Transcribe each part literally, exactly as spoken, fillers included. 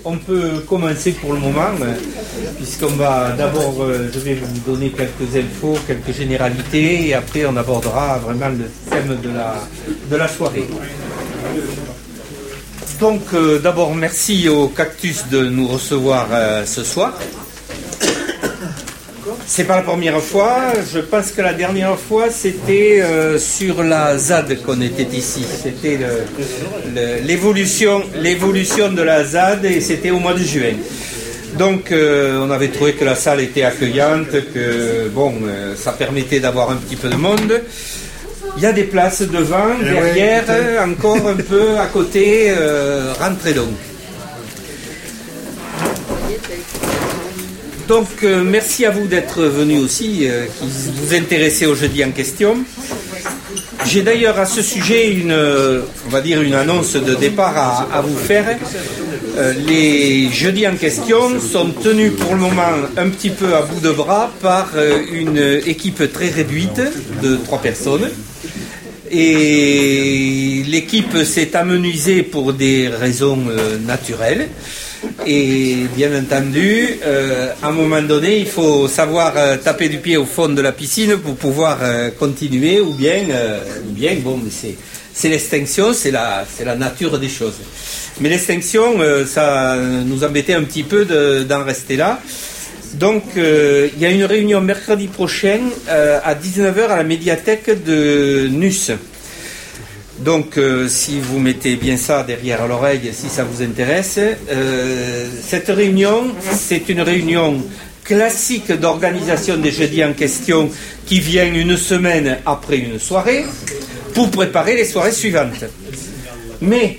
on peut commencer pour le moment, puisqu'on va d'abord, euh, je vais vous donner quelques infos, quelques généralités, et après on abordera vraiment le thème de la, de la soirée. Donc euh, d'abord, merci au Cactus de nous recevoir euh, ce soir. C'est pas la première fois, je pense que la dernière fois c'était euh, sur la Z A D qu'on était ici. C'était le, le, l'évolution, l'évolution de la Z A D et c'était au mois de juin. Donc euh, on avait trouvé que la salle était accueillante, que bon, euh, ça permettait d'avoir un petit peu de monde. Il y a des places devant, et derrière, ouais, encore un peu à côté, euh, rentrez donc. Donc, euh, merci à vous d'être venus aussi, euh, qui vous intéressez au jeudi en question. J'ai d'ailleurs à ce sujet une, euh, on va dire une annonce de départ à, à vous faire. Euh, les jeudis en question sont tenus pour le moment un petit peu à bout de bras par euh, une équipe très réduite de trois personnes. Et l'équipe s'est amenuisée pour des raisons euh, naturelles. Et bien entendu, euh, à un moment donné, il faut savoir euh, taper du pied au fond de la piscine pour pouvoir euh, continuer, ou bien, euh, ou bien bon, mais c'est, c'est l'extinction, c'est la, c'est la nature des choses. Mais l'extinction, euh, ça nous embêtait un petit peu de, d'en rester là. Donc, euh, il y a une réunion mercredi prochain euh, à dix-neuf heures à la médiathèque de Nuss. Donc, euh, si vous mettez bien ça derrière l'oreille, si ça vous intéresse, euh, cette réunion, c'est une réunion classique d'organisation des jeudis en question qui vient une semaine après une soirée pour préparer les soirées suivantes. Mais,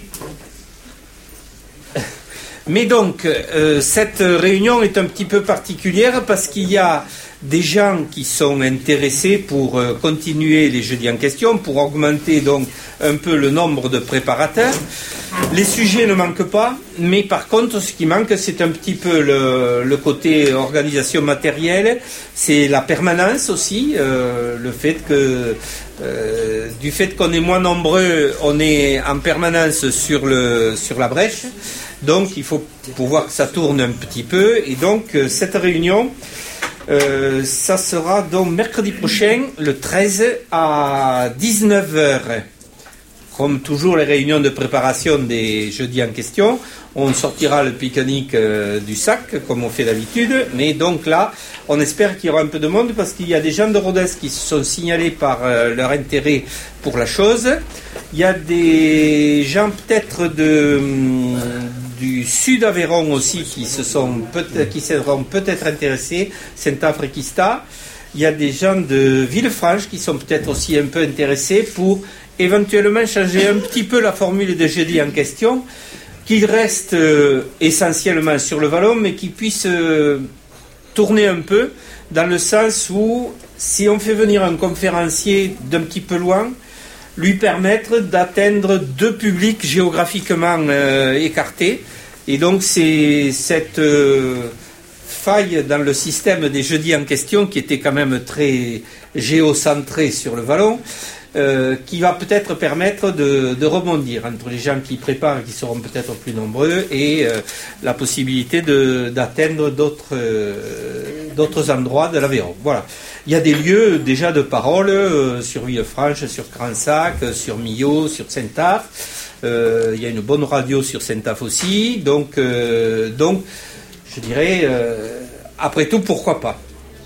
mais donc, euh, cette réunion est un petit peu particulière parce qu'il y a des gens qui sont intéressés pour euh, continuer les jeudis en question, pour augmenter donc un peu le nombre de préparateurs. Les sujets ne manquent pas, mais par contre, ce qui manque, c'est un petit peu le, le côté organisation matérielle, c'est la permanence aussi, euh, le fait que, euh, du fait qu'on est moins nombreux, on est en permanence sur, le, sur la brèche, donc il faut pouvoir que ça tourne un petit peu, et donc euh, cette réunion, Euh, ça sera donc mercredi prochain, le treize à dix-neuf heures. Comme toujours, les réunions de préparation des jeudis en question, on sortira le pique-nique euh, du sac, comme on fait d'habitude. Mais donc là, on espère qu'il y aura un peu de monde parce qu'il y a des gens de Rodez qui se sont signalés par euh, leur intérêt pour la chose. Il y a des gens peut-être de... Hum, du sud Aveyron aussi qui se sont peut-être, qui seront peut-être intéressés, Saint-Affriquista. Il y a des gens de Villefranche qui sont peut-être aussi un peu intéressés pour éventuellement changer un petit peu la formule de jeudi en question, qu'il reste euh, essentiellement sur le vallon, mais qu'il puisse euh, tourner un peu dans le sens où si on fait venir un conférencier d'un petit peu loin, lui permettre d'atteindre deux publics géographiquement euh, écartés. Et donc c'est cette euh, faille dans le système des jeudis en question, qui était quand même très géocentré sur le vallon, euh, qui va peut-être permettre de, de rebondir entre les gens qui préparent, qui seront peut-être plus nombreux, et euh, la possibilité de, d'atteindre d'autres, euh, d'autres endroits de l'Aveyron. Voilà. Il y a des lieux déjà de parole euh, sur Villefranche, sur Cransac, euh, sur Millau, sur Saint-Aph. Euh, il y a une bonne radio sur Saint-Aph aussi. Donc, euh, donc je dirais, euh, après tout, pourquoi pas.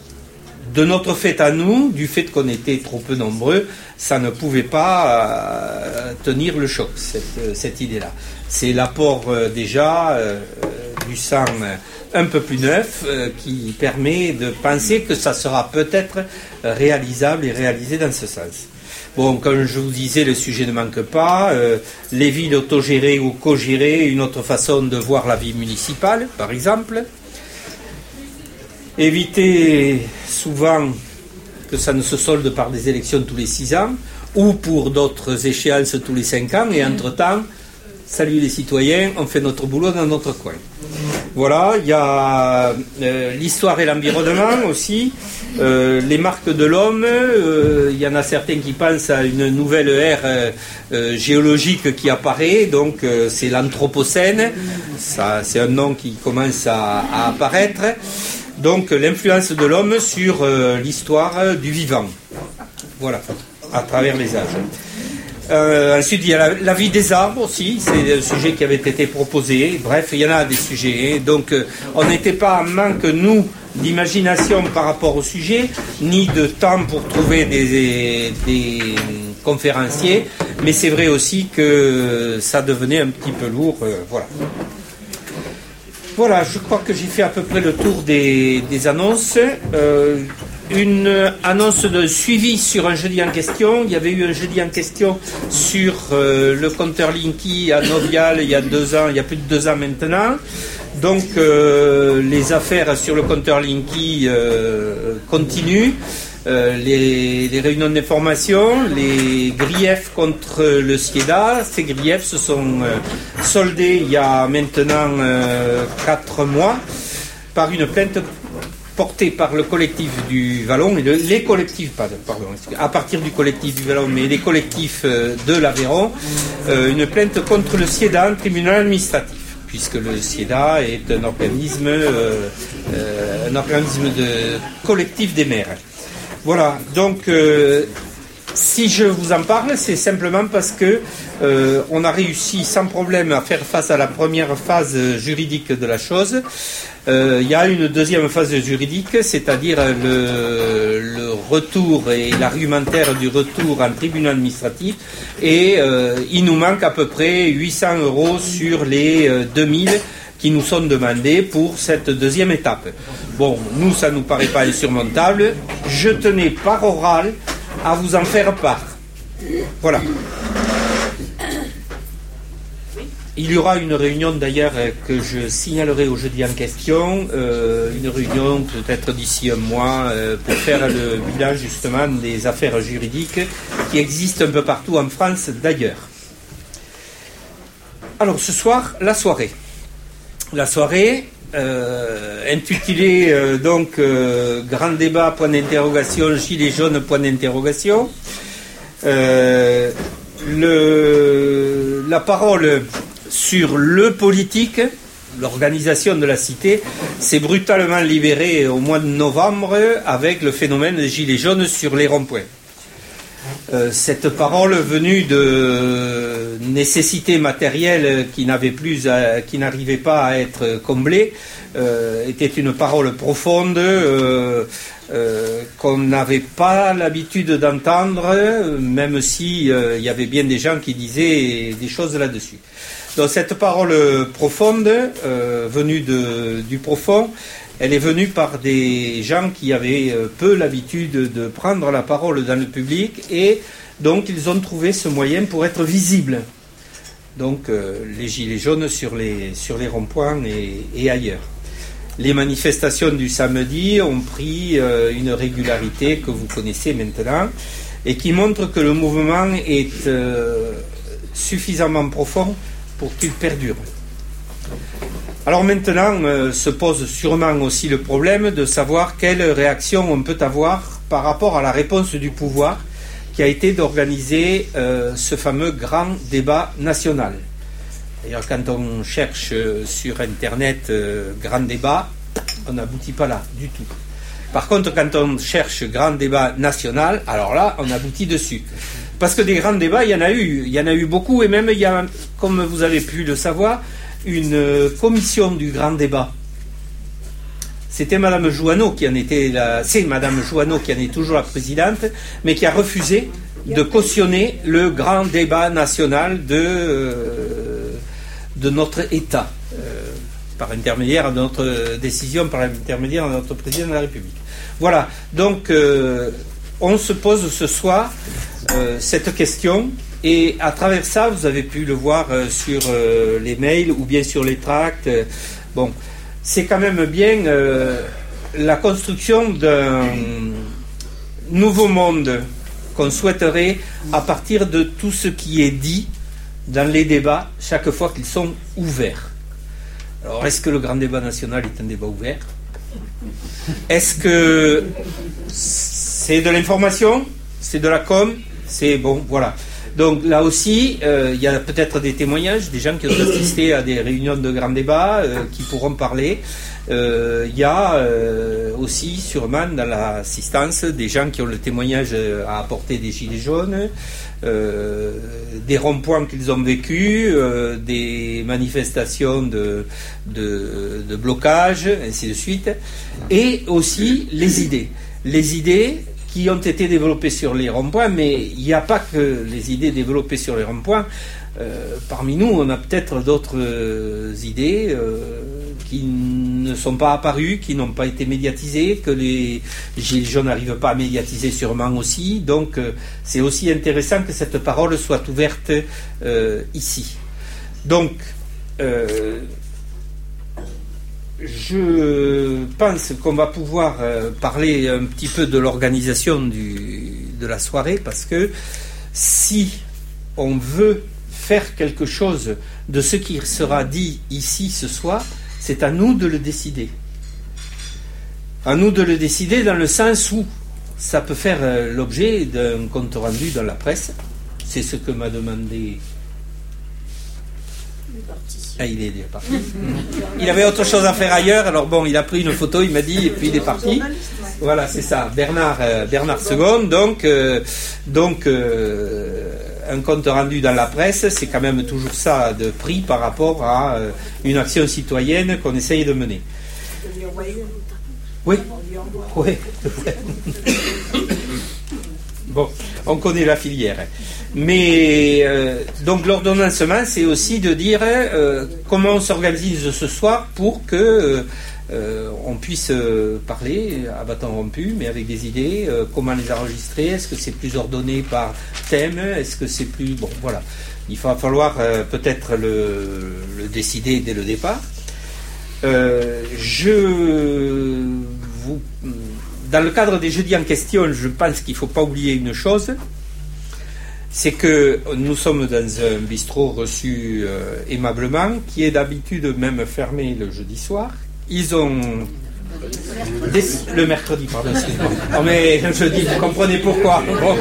De notre fait à nous, du fait qu'on était trop peu nombreux, ça ne pouvait pas euh, tenir le choc, cette, cette idée-là. C'est l'apport euh, déjà euh, du sang un peu plus neuf euh, qui permet de penser que ça sera peut-être réalisable et réalisé dans ce sens. Bon, comme je vous disais, le sujet ne manque pas. Euh, les villes autogérées ou co-gérées, une autre façon de voir la vie municipale, par exemple. Éviter souvent que ça ne se solde par des élections tous les six ans, ou pour d'autres échéances tous les cinq ans, et entre-temps, salut les citoyens, on fait notre boulot dans notre coin. Voilà, il y a euh, l'histoire et l'environnement aussi, euh, les marques de l'homme, euh, il y en a certains qui pensent à une nouvelle ère euh, euh, géologique qui apparaît, donc euh, c'est l'Anthropocène, ça, c'est un nom qui commence à, à apparaître, donc l'influence de l'homme sur euh, l'histoire du vivant, voilà, à travers les âges. Euh, ensuite, il y a la, la vie des arbres aussi, c'est un sujet qui avait été proposé. Bref, il y en a des sujets. Hein. Donc, euh, on n'était pas en manque, nous, d'imagination par rapport au sujet, ni de temps pour trouver des, des conférenciers. Mais c'est vrai aussi que ça devenait un petit peu lourd. Euh, voilà. Voilà, je crois que j'ai fait à peu près le tour des, des annonces. Euh, Une annonce de suivi sur un jeudi en question. Il y avait eu un jeudi en question sur euh, le compteur Linky à Novial il y a deux ans, il y a plus de deux ans maintenant. Donc euh, les affaires sur le compteur Linky euh, continuent. Euh, les, les réunions d'information, les griefs contre le SIEDA, ces griefs se sont euh, soldés il y a maintenant euh, quatre mois par une plainte porté par le collectif du Vallon, et le, les collectifs, pardon, pardon, à partir du collectif du Vallon, mais les collectifs euh, de l'Aveyron, euh, une plainte contre le SIEDA, un tribunal administratif, puisque le SIEDA est un organisme, euh, euh, un organisme de collectif des maires. Voilà, donc euh, si je vous en parle, c'est simplement parce que euh, on a réussi sans problème à faire face à la première phase juridique de la chose. Il euh, y a une deuxième phase juridique, c'est-à-dire le, le retour et l'argumentaire du retour en tribunal administratif, et euh, il nous manque à peu près huit cents euros sur les euh, deux mille qui nous sont demandés pour cette deuxième étape. Bon, nous, ça ne nous paraît pas insurmontable. Je tenais par oral à vous en faire part. Voilà. Il y aura une réunion d'ailleurs que je signalerai au jeudi en question, euh, une réunion peut-être d'ici un mois euh, pour faire le bilan justement des affaires juridiques qui existent un peu partout en France d'ailleurs. Alors ce soir, la soirée. La soirée, euh, intitulée euh, donc euh, Grand débat, point d'interrogation, Gilets jaunes, point d'interrogation. Euh, le, la parole sur le politique, l'organisation de la cité, s'est brutalement libérée au mois de novembre avec le phénomène des Gilets jaunes sur les ronds-points. Euh, cette parole venue de nécessités matérielles qui n'avaient plus à, qui n'arrivaient pas à être comblées euh, était une parole profonde euh, euh, qu'on n'avait pas l'habitude d'entendre, même si euh, il y avait bien des gens qui disaient des choses là-dessus. Donc cette parole profonde euh, venue de, du profond, elle est venue par des gens qui avaient peu l'habitude de prendre la parole dans le public, et donc ils ont trouvé ce moyen pour être visibles. Donc euh, les gilets jaunes sur les, sur les ronds-points et, et ailleurs. Les manifestations du samedi ont pris euh, une régularité que vous connaissez maintenant et qui montre que le mouvement est euh, suffisamment profond pour qu'il perdure. Alors maintenant euh, se pose sûrement aussi le problème de savoir quelle réaction on peut avoir par rapport à la réponse du pouvoir qui a été d'organiser euh, ce fameux grand débat national. D'ailleurs, quand on cherche euh, sur Internet euh, grand débat, on n'aboutit pas là du tout. Par contre, quand on cherche grand débat national, alors là, on aboutit dessus. Parce que des grands débats, il y en a eu, il y en a eu beaucoup, et même il y a, comme vous avez pu le savoir, une commission du grand débat. C'était Madame Jouanneau qui en était la, c'est Madame Jouanneau qui en est toujours la présidente, mais qui a refusé de cautionner le grand débat national de, euh, de notre État, euh, par intermédiaire de notre décision, par intermédiaire de notre président de la République. Voilà, donc euh, on se pose ce soir euh, cette question, et à travers ça, vous avez pu le voir euh, sur euh, les mails ou bien sur les tracts. Euh, bon, c'est quand même bien euh, la construction d'un nouveau monde qu'on souhaiterait à partir de tout ce qui est dit dans les débats chaque fois qu'ils sont ouverts. Alors, est-ce que le grand débat national est un débat ouvert? Est-ce que c'est de l'information? C'est de la com? C'est bon, voilà. Donc là aussi, euh, il y a peut-être des témoignages, des gens qui ont assisté à des réunions de grands débats, euh, qui pourront parler. Euh, il y a euh, aussi sûrement dans l'assistance des gens qui ont le témoignage à apporter des gilets jaunes, euh, des ronds-points qu'ils ont vécus, euh, des manifestations de, de, de blocage, ainsi de suite, et aussi les idées. Les idées qui ont été développées sur les ronds-points, mais il n'y a pas que les idées développées sur les ronds-points. Euh, parmi nous, on a peut-être d'autres euh, idées euh, qui ne sont pas apparues, qui n'ont pas été médiatisées, que les Gilets jaunes n'arrivent pas à médiatiser sûrement aussi. Donc, euh, c'est aussi intéressant que cette parole soit ouverte euh, ici. Donc, euh, je pense qu'on va pouvoir euh, parler un petit peu de l'organisation du, de la soirée, parce que si on veut faire quelque chose de ce qui sera dit ici ce soir, c'est à nous de le décider. À nous de le décider dans le sens où ça peut faire euh, l'objet d'un compte rendu dans la presse. C'est ce que m'a demandé... Ah, il est déjà parti. Il avait autre chose à faire ailleurs, alors bon, il a pris une photo, il m'a dit, et puis il est parti. Voilà, c'est ça, Bernard, euh, Bernard Second. Donc, euh, donc euh, un compte rendu dans la presse, c'est quand même toujours ça de prix par rapport à euh, une action citoyenne qu'on essaye de mener. Oui, oui. Bon, on connaît la filière. Mais euh, donc l'ordonnancement, c'est aussi de dire euh, comment on s'organise ce soir pour que euh, on puisse parler à bâton rompu, mais avec des idées. Euh, comment les enregistrer? Est-ce que c'est plus ordonné par thème? Est-ce que c'est plus bon? Voilà, il va falloir euh, peut-être le, le décider dès le départ. Euh, je vous Dans le cadre des jeudis en question, je pense qu'il ne faut pas oublier une chose, c'est que nous sommes dans un bistrot reçu euh, aimablement, qui est d'habitude même fermé le jeudi soir. Ils ont... Des... Le mercredi, pardon, excusez-moi. Oh, mais le jeudi, vous comprenez pourquoi. Bon.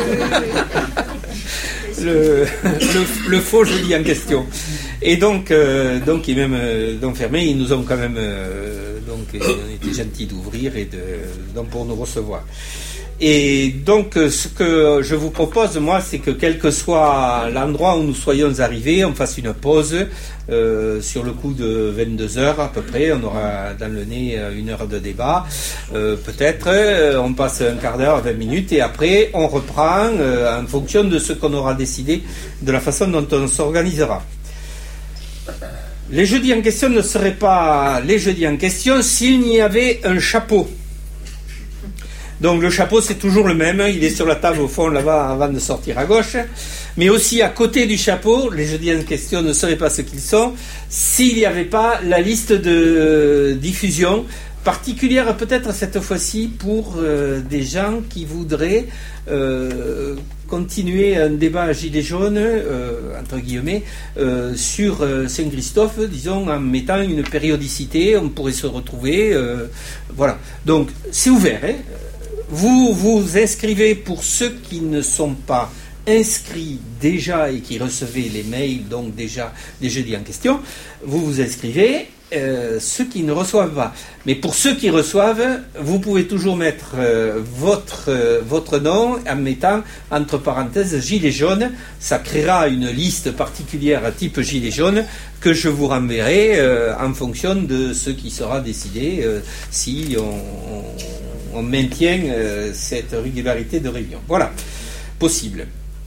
Le, le, le faux jeudi en question. Et donc, euh, donc, ils même euh, donc fermé, ils nous ont quand même... Euh, donc, ils ont été gentils d'ouvrir et de, donc pour nous recevoir. Et donc, ce que je vous propose, moi, c'est que quel que soit l'endroit où nous soyons arrivés, on fasse une pause euh, sur le coup de vingt-deux heures à peu près. On aura dans le nez une heure de débat. Euh, peut-être, on passe un quart d'heure, vingt minutes, et après, on reprend euh, en fonction de ce qu'on aura décidé, de la façon dont on s'organisera. Les jeudis en question ne seraient pas les jeudis en question s'il n'y avait un chapeau. Donc le chapeau, c'est toujours le même, il est sur la table au fond là-bas avant de sortir à gauche, mais aussi à côté du chapeau, les jeudis en question ne seraient pas ce qu'ils sont s'il n'y avait pas la liste de diffusion, particulière peut-être cette fois-ci pour euh, des gens qui voudraient euh, continuer un débat gilet jaune, euh, entre guillemets, euh, sur euh, Saint-Christophe, disons, en mettant une périodicité, on pourrait se retrouver, euh, voilà. Donc c'est ouvert, hein. Vous vous inscrivez pour ceux qui ne sont pas inscrits déjà et qui recevaient les mails, donc déjà des jeudis en question, vous vous inscrivez, euh, ceux qui ne reçoivent pas. Mais pour ceux qui reçoivent, vous pouvez toujours mettre euh, votre, euh, votre nom en mettant entre parenthèses gilet jaune. Ça créera une liste particulière type gilet jaune que je vous renverrai euh, en fonction de ce qui sera décidé euh, si on... on on maintient euh, cette régularité de réunion. Voilà, possible.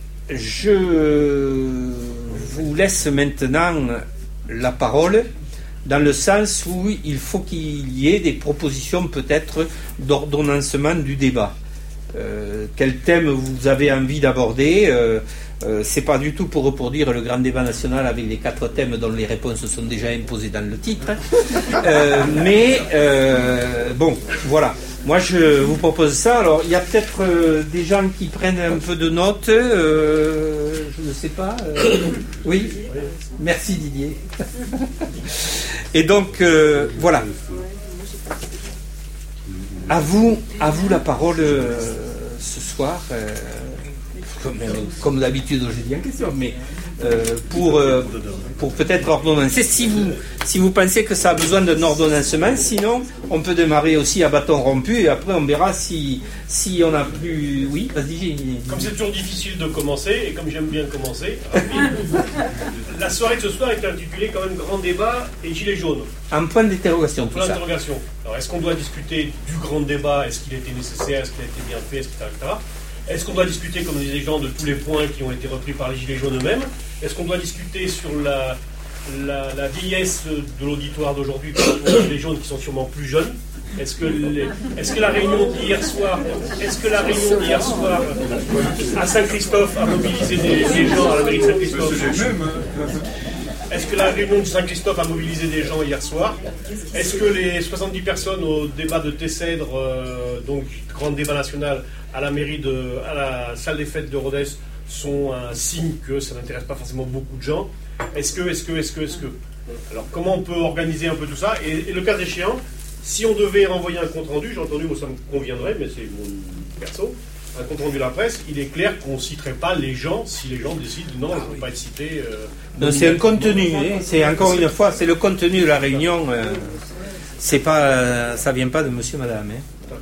Je vous laisse maintenant la parole dans le sens où il faut qu'il y ait des propositions peut-être d'ordonnancement du débat. Euh, quel thème vous avez envie d'aborder euh, euh, c'est pas du tout pour reproduire le grand débat national avec les quatre thèmes dont les réponses sont déjà imposées dans le titre, euh, mais euh, bon, voilà. Moi, je vous propose ça. Alors, il y a peut-être euh, des gens qui prennent un peu de notes. Euh, je ne sais pas. Euh, oui. Merci Didier. Et donc, euh, voilà. À vous, à vous la parole euh, ce soir. Euh, comme, comme d'habitude, je dis en question, mais euh, pour, euh, pour peut-être ordonnancer. Si vous, si vous pensez que ça a besoin d'un ordonnancement, sinon on peut démarrer aussi à bâton rompu et après on verra si, si on a plus. Oui, vas-y. J'ai... Comme c'est toujours difficile de commencer et comme j'aime bien commencer, la soirée de ce soir est intitulée quand même Grand débat et Gilets jaunes. Un point d'interrogation. Point d'interrogation. Alors est-ce qu'on doit discuter du grand débat? Est-ce qu'il a été nécessaire? Est-ce qu'il a été bien fait? Est-ce qu'il et cetera. Est-ce qu'on doit discuter, comme disaient les gens, de tous les points qui ont été repris par les Gilets jaunes eux-mêmes? Est-ce qu'on doit discuter sur la, la, la vieillesse de l'auditoire d'aujourd'hui par rapport aux Gilets jaunes qui sont sûrement plus jeunes? Est-ce que, les, est-ce que la réunion d'hier soir, est-ce que la réunion d'hier soir à Saint-Christophe a mobilisé des, des gens à la mairie de Saint-Christophe? Est-ce que la réunion de Saint-Christophe a mobilisé des gens hier soir? Est-ce que les soixante-dix personnes au débat de Tessèdre, euh, donc grand débat national à la mairie de, à la salle des fêtes de Rodez, sont un signe que ça n'intéresse pas forcément beaucoup de gens? Est-ce que, est-ce que, est-ce que, est-ce que Alors comment on peut organiser un peu tout ça? et, et le cas échéant, si on devait renvoyer un compte rendu, j'ai entendu, moi ça me conviendrait, mais c'est mon perso, un compte rendu de la presse, il est clair qu'on ne citerait pas les gens si les gens décident non, je ne veux pas être cité. Euh, non, c'est un contenu, hein, c'est encore une fois, c'est le contenu de la réunion. Euh, c'est pas, euh, ça vient pas de Monsieur, Madame. Hein.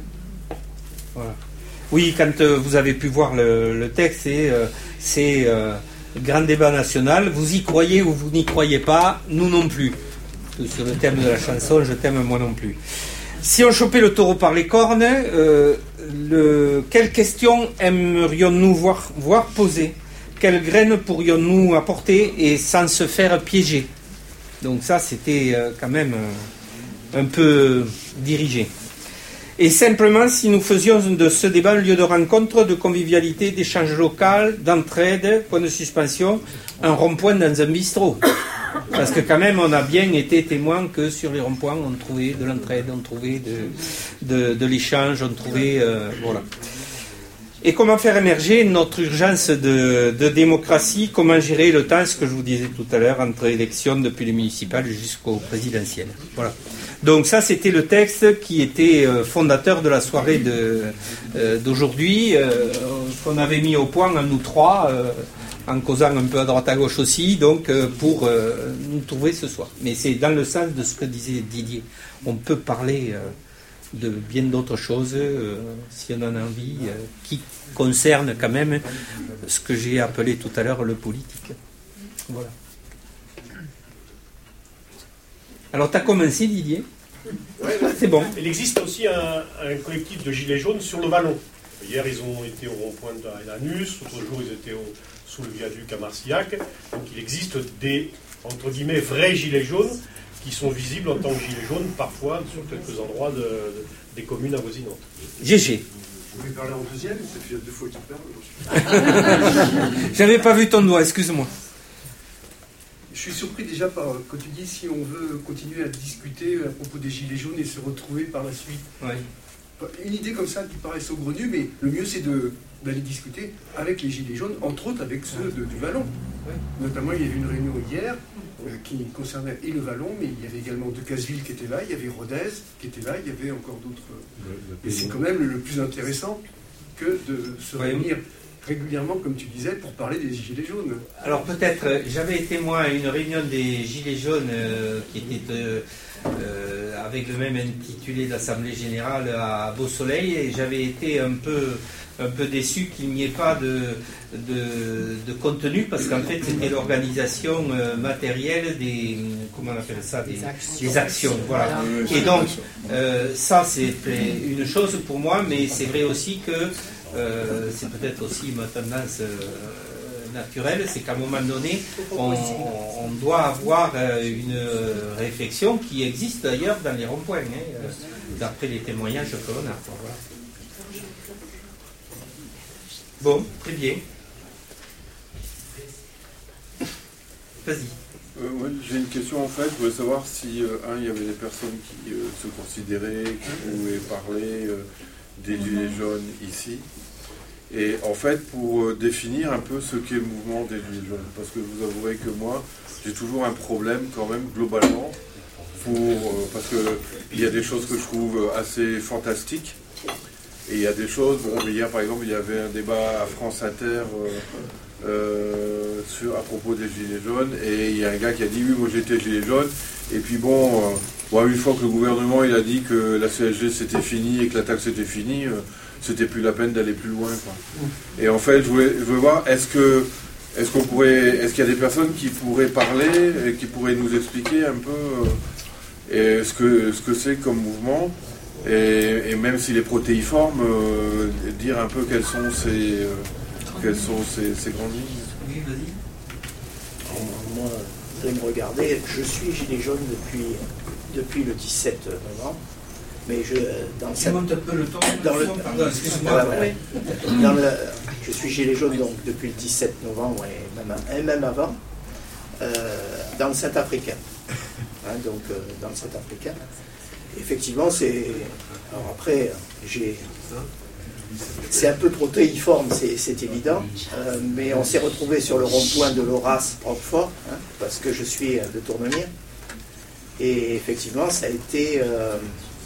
Voilà. Oui, quand euh, vous avez pu voir le, le texte, c'est, euh, c'est euh, grand débat national. Vous y croyez ou vous n'y croyez pas, nous non plus. Sur le thème de la chanson, je t'aime moi non plus. Si on chopait le taureau par les cornes, euh, le, quelles questions aimerions-nous voir, voir poser? Quelles graines pourrions-nous apporter et sans se faire piéger? Donc ça, c'était euh, quand même euh, un peu dirigé. Et simplement, si nous faisions de ce débat un lieu de rencontre, de convivialité, d'échange local, d'entraide, point de suspension, un rond-point dans un bistrot. Parce que quand même, on a bien été témoin que sur les ronds-points, on trouvait de l'entraide, on trouvait de, de, de l'échange, on trouvait... Euh, voilà. Et comment faire émerger notre urgence de, de démocratie? Comment gérer le temps, ce que je vous disais tout à l'heure, entre élections depuis les municipales jusqu'aux présidentielles. Voilà. Donc ça, c'était le texte qui était euh, fondateur de la soirée de, euh, d'aujourd'hui, euh, qu'on avait mis au point à nous trois, euh, en causant un peu à droite à gauche aussi, donc euh, pour euh, nous trouver ce soir. Mais c'est dans le sens de ce que disait Didier. On peut parler euh, de bien d'autres choses, euh, si on en a envie, euh, qui concernent quand même ce que j'ai appelé tout à l'heure le politique. Voilà. Alors, tu as commencé, Didier? Ouais, c'est bon. Il existe aussi un, un collectif de gilets jaunes sur le Vallon. Hier, ils ont été au rond-point de Lanus, l'autre jour, ils étaient au, sous le viaduc à Marcillac. Donc, il existe des, entre guillemets, vrais gilets jaunes qui sont visibles en tant que gilets jaunes, parfois, sur quelques endroits de, de, des communes avoisinantes. G G. Vous voulez parler en deuxième? Ça fait deux fois qu'il parle. J'avais pas vu ton doigt, excuse-moi. Je suis surpris déjà par, quand tu dis si on veut continuer à discuter à propos des gilets jaunes et se retrouver par la suite. Ouais. Une idée comme ça qui paraît saugrenue, mais le mieux c'est de, d'aller discuter avec les gilets jaunes, entre autres avec ceux de, du Vallon. Ouais. Notamment, il y a eu une réunion hier euh, qui concernait et le Vallon, mais il y avait également Decazeville qui était là, il y avait Rodez qui était là, il y avait encore d'autres. Euh, et c'est quand même le, le plus intéressant que de se ouais. réunir régulièrement, comme tu disais, pour parler des Gilets jaunes. Alors peut-être, euh, j'avais été moi à une réunion des Gilets jaunes euh, qui était euh, euh, avec le même intitulé d'Assemblée Générale à Beau Soleil, et j'avais été un peu, un peu déçu qu'il n'y ait pas de, de, de contenu, parce qu'en fait c'était l'organisation euh, matérielle des, comment on appelle ça, des, des actions. Des actions voilà. Et donc, euh, ça c'est une chose pour moi, mais c'est vrai aussi que Euh, c'est peut-être aussi ma tendance euh, naturelle, c'est qu'à un moment donné, on, on doit avoir euh, une réflexion qui existe d'ailleurs dans les ronds-points, hein, euh, d'après les témoignages que l'on a. Voilà. Bon, très bien. Vas-y. Euh, ouais, j'ai une question en fait. Je voulais savoir si, euh, un, il y avait des personnes qui euh, se considéraient, qui pouvaient parler euh, des Gilets jaunes ici. Et en fait, pour euh, définir un peu ce qu'est le mouvement des Gilets jaunes, parce que vous avouerez que moi, j'ai toujours un problème quand même globalement, pour, euh, parce qu'il y a des choses que je trouve assez fantastiques. Et il y a des choses, bon, hier par exemple, il y avait un débat à France Inter euh, euh, sur, à propos des Gilets jaunes, et il y a un gars qui a dit, oui, moi j'étais Gilet jaune, et puis bon, euh, bon, une fois que le gouvernement il a dit que la C S G c'était fini et que la taxe c'était fini, euh, c'était plus la peine d'aller plus loin, quoi. Et en fait, je voulais, je voulais voir, est-ce que, est-ce qu'on pourrait, est-ce qu'il y a des personnes qui pourraient parler, et qui pourraient nous expliquer un peu euh, et ce que, ce que c'est comme mouvement? Et, et même s'il est protéiforme, euh, dire un peu quelles sont ces, euh, quelles sont ces, ces grandes lignes. Oui, vas-y. Moi, vous allez me regarder, je suis gilet jaune depuis, depuis le dix-sept novembre, mais je, dans le... Tu montes un peu le temps, dans le, pardon, excuse-moi. Ouais, ouais. Dans le, je suis gilet jaune donc depuis le dix-sept novembre et même, et même avant, euh, dans le Centrafricain. Hein, donc euh, dans le Centrafricain. Effectivement, c'est... Alors après, j'ai... C'est un peu protéiforme, c'est évident, euh, mais on s'est retrouvé sur le rond-point de l'Horace, Roquefort, hein, parce que je suis de Tournemire, et effectivement, ça a été... Euh,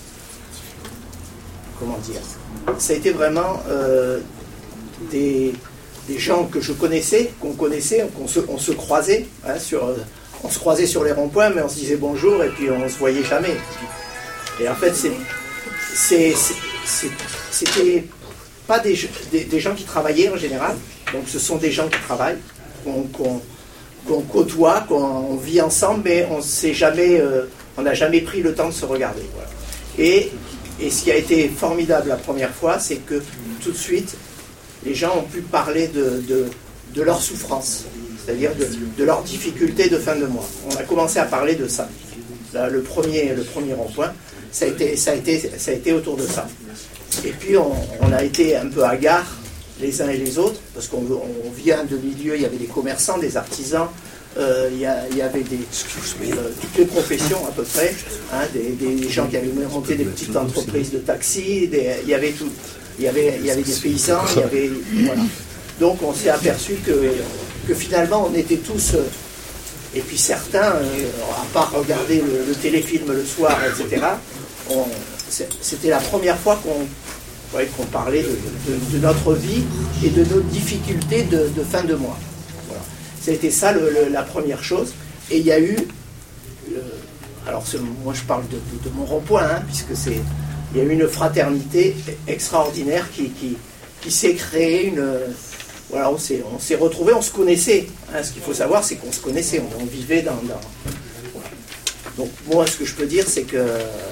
comment dire, ça a été vraiment euh, des, des gens que je connaissais, qu'on connaissait, qu'on se, on se croisait, hein, sur, on se croisait sur les ronds-points, mais on se disait bonjour et puis on se voyait jamais. Et en fait, c'est, c'était pas des, des, des gens qui travaillaient en général, donc ce sont des gens qui travaillent, qu'on qu'on, qu'on côtoie, qu'on vit ensemble, mais on s'est jamais, euh, on n'a jamais pris le temps de se regarder. Voilà. Et Et ce qui a été formidable la première fois, c'est que tout de suite, les gens ont pu parler de, de, de leur souffrance, c'est-à-dire de, de leurs difficultés de fin de mois. On a commencé à parler de ça. Là, le premier, le premier rond-point, ça a été, ça a été, ça a été autour de ça. Et puis, on, on a été un peu hagards, les uns et les autres, parce qu'on on vient de milieux, il y avait des commerçants, des artisans, Euh, il, y a, il y avait des, euh, toutes les professions à peu près, hein, des, des gens qui avaient monté des petites entreprises de taxi, des, il y avait tout, il y avait, il y avait des paysans, il y avait, voilà. Donc on s'est aperçu que, que finalement on était tous, euh, et puis certains, euh, à part regarder le, le téléfilm le soir, et cetera, on, c'était la première fois qu'on ouais, qu'on parlait de, de, de notre vie et de nos difficultés de, de fin de mois. C'était ça le, le, la première chose. Et il y a eu, euh, alors ce, moi je parle de, de, de mon rond-point, hein, puisque c'est, il y a eu une fraternité extraordinaire qui, qui, qui s'est créée. Une, voilà, on s'est, on s'est retrouvés, on se connaissait. Hein, ce qu'il faut savoir, c'est qu'on se connaissait, on, on vivait dans. dans voilà. Donc moi, ce que je peux dire, c'est que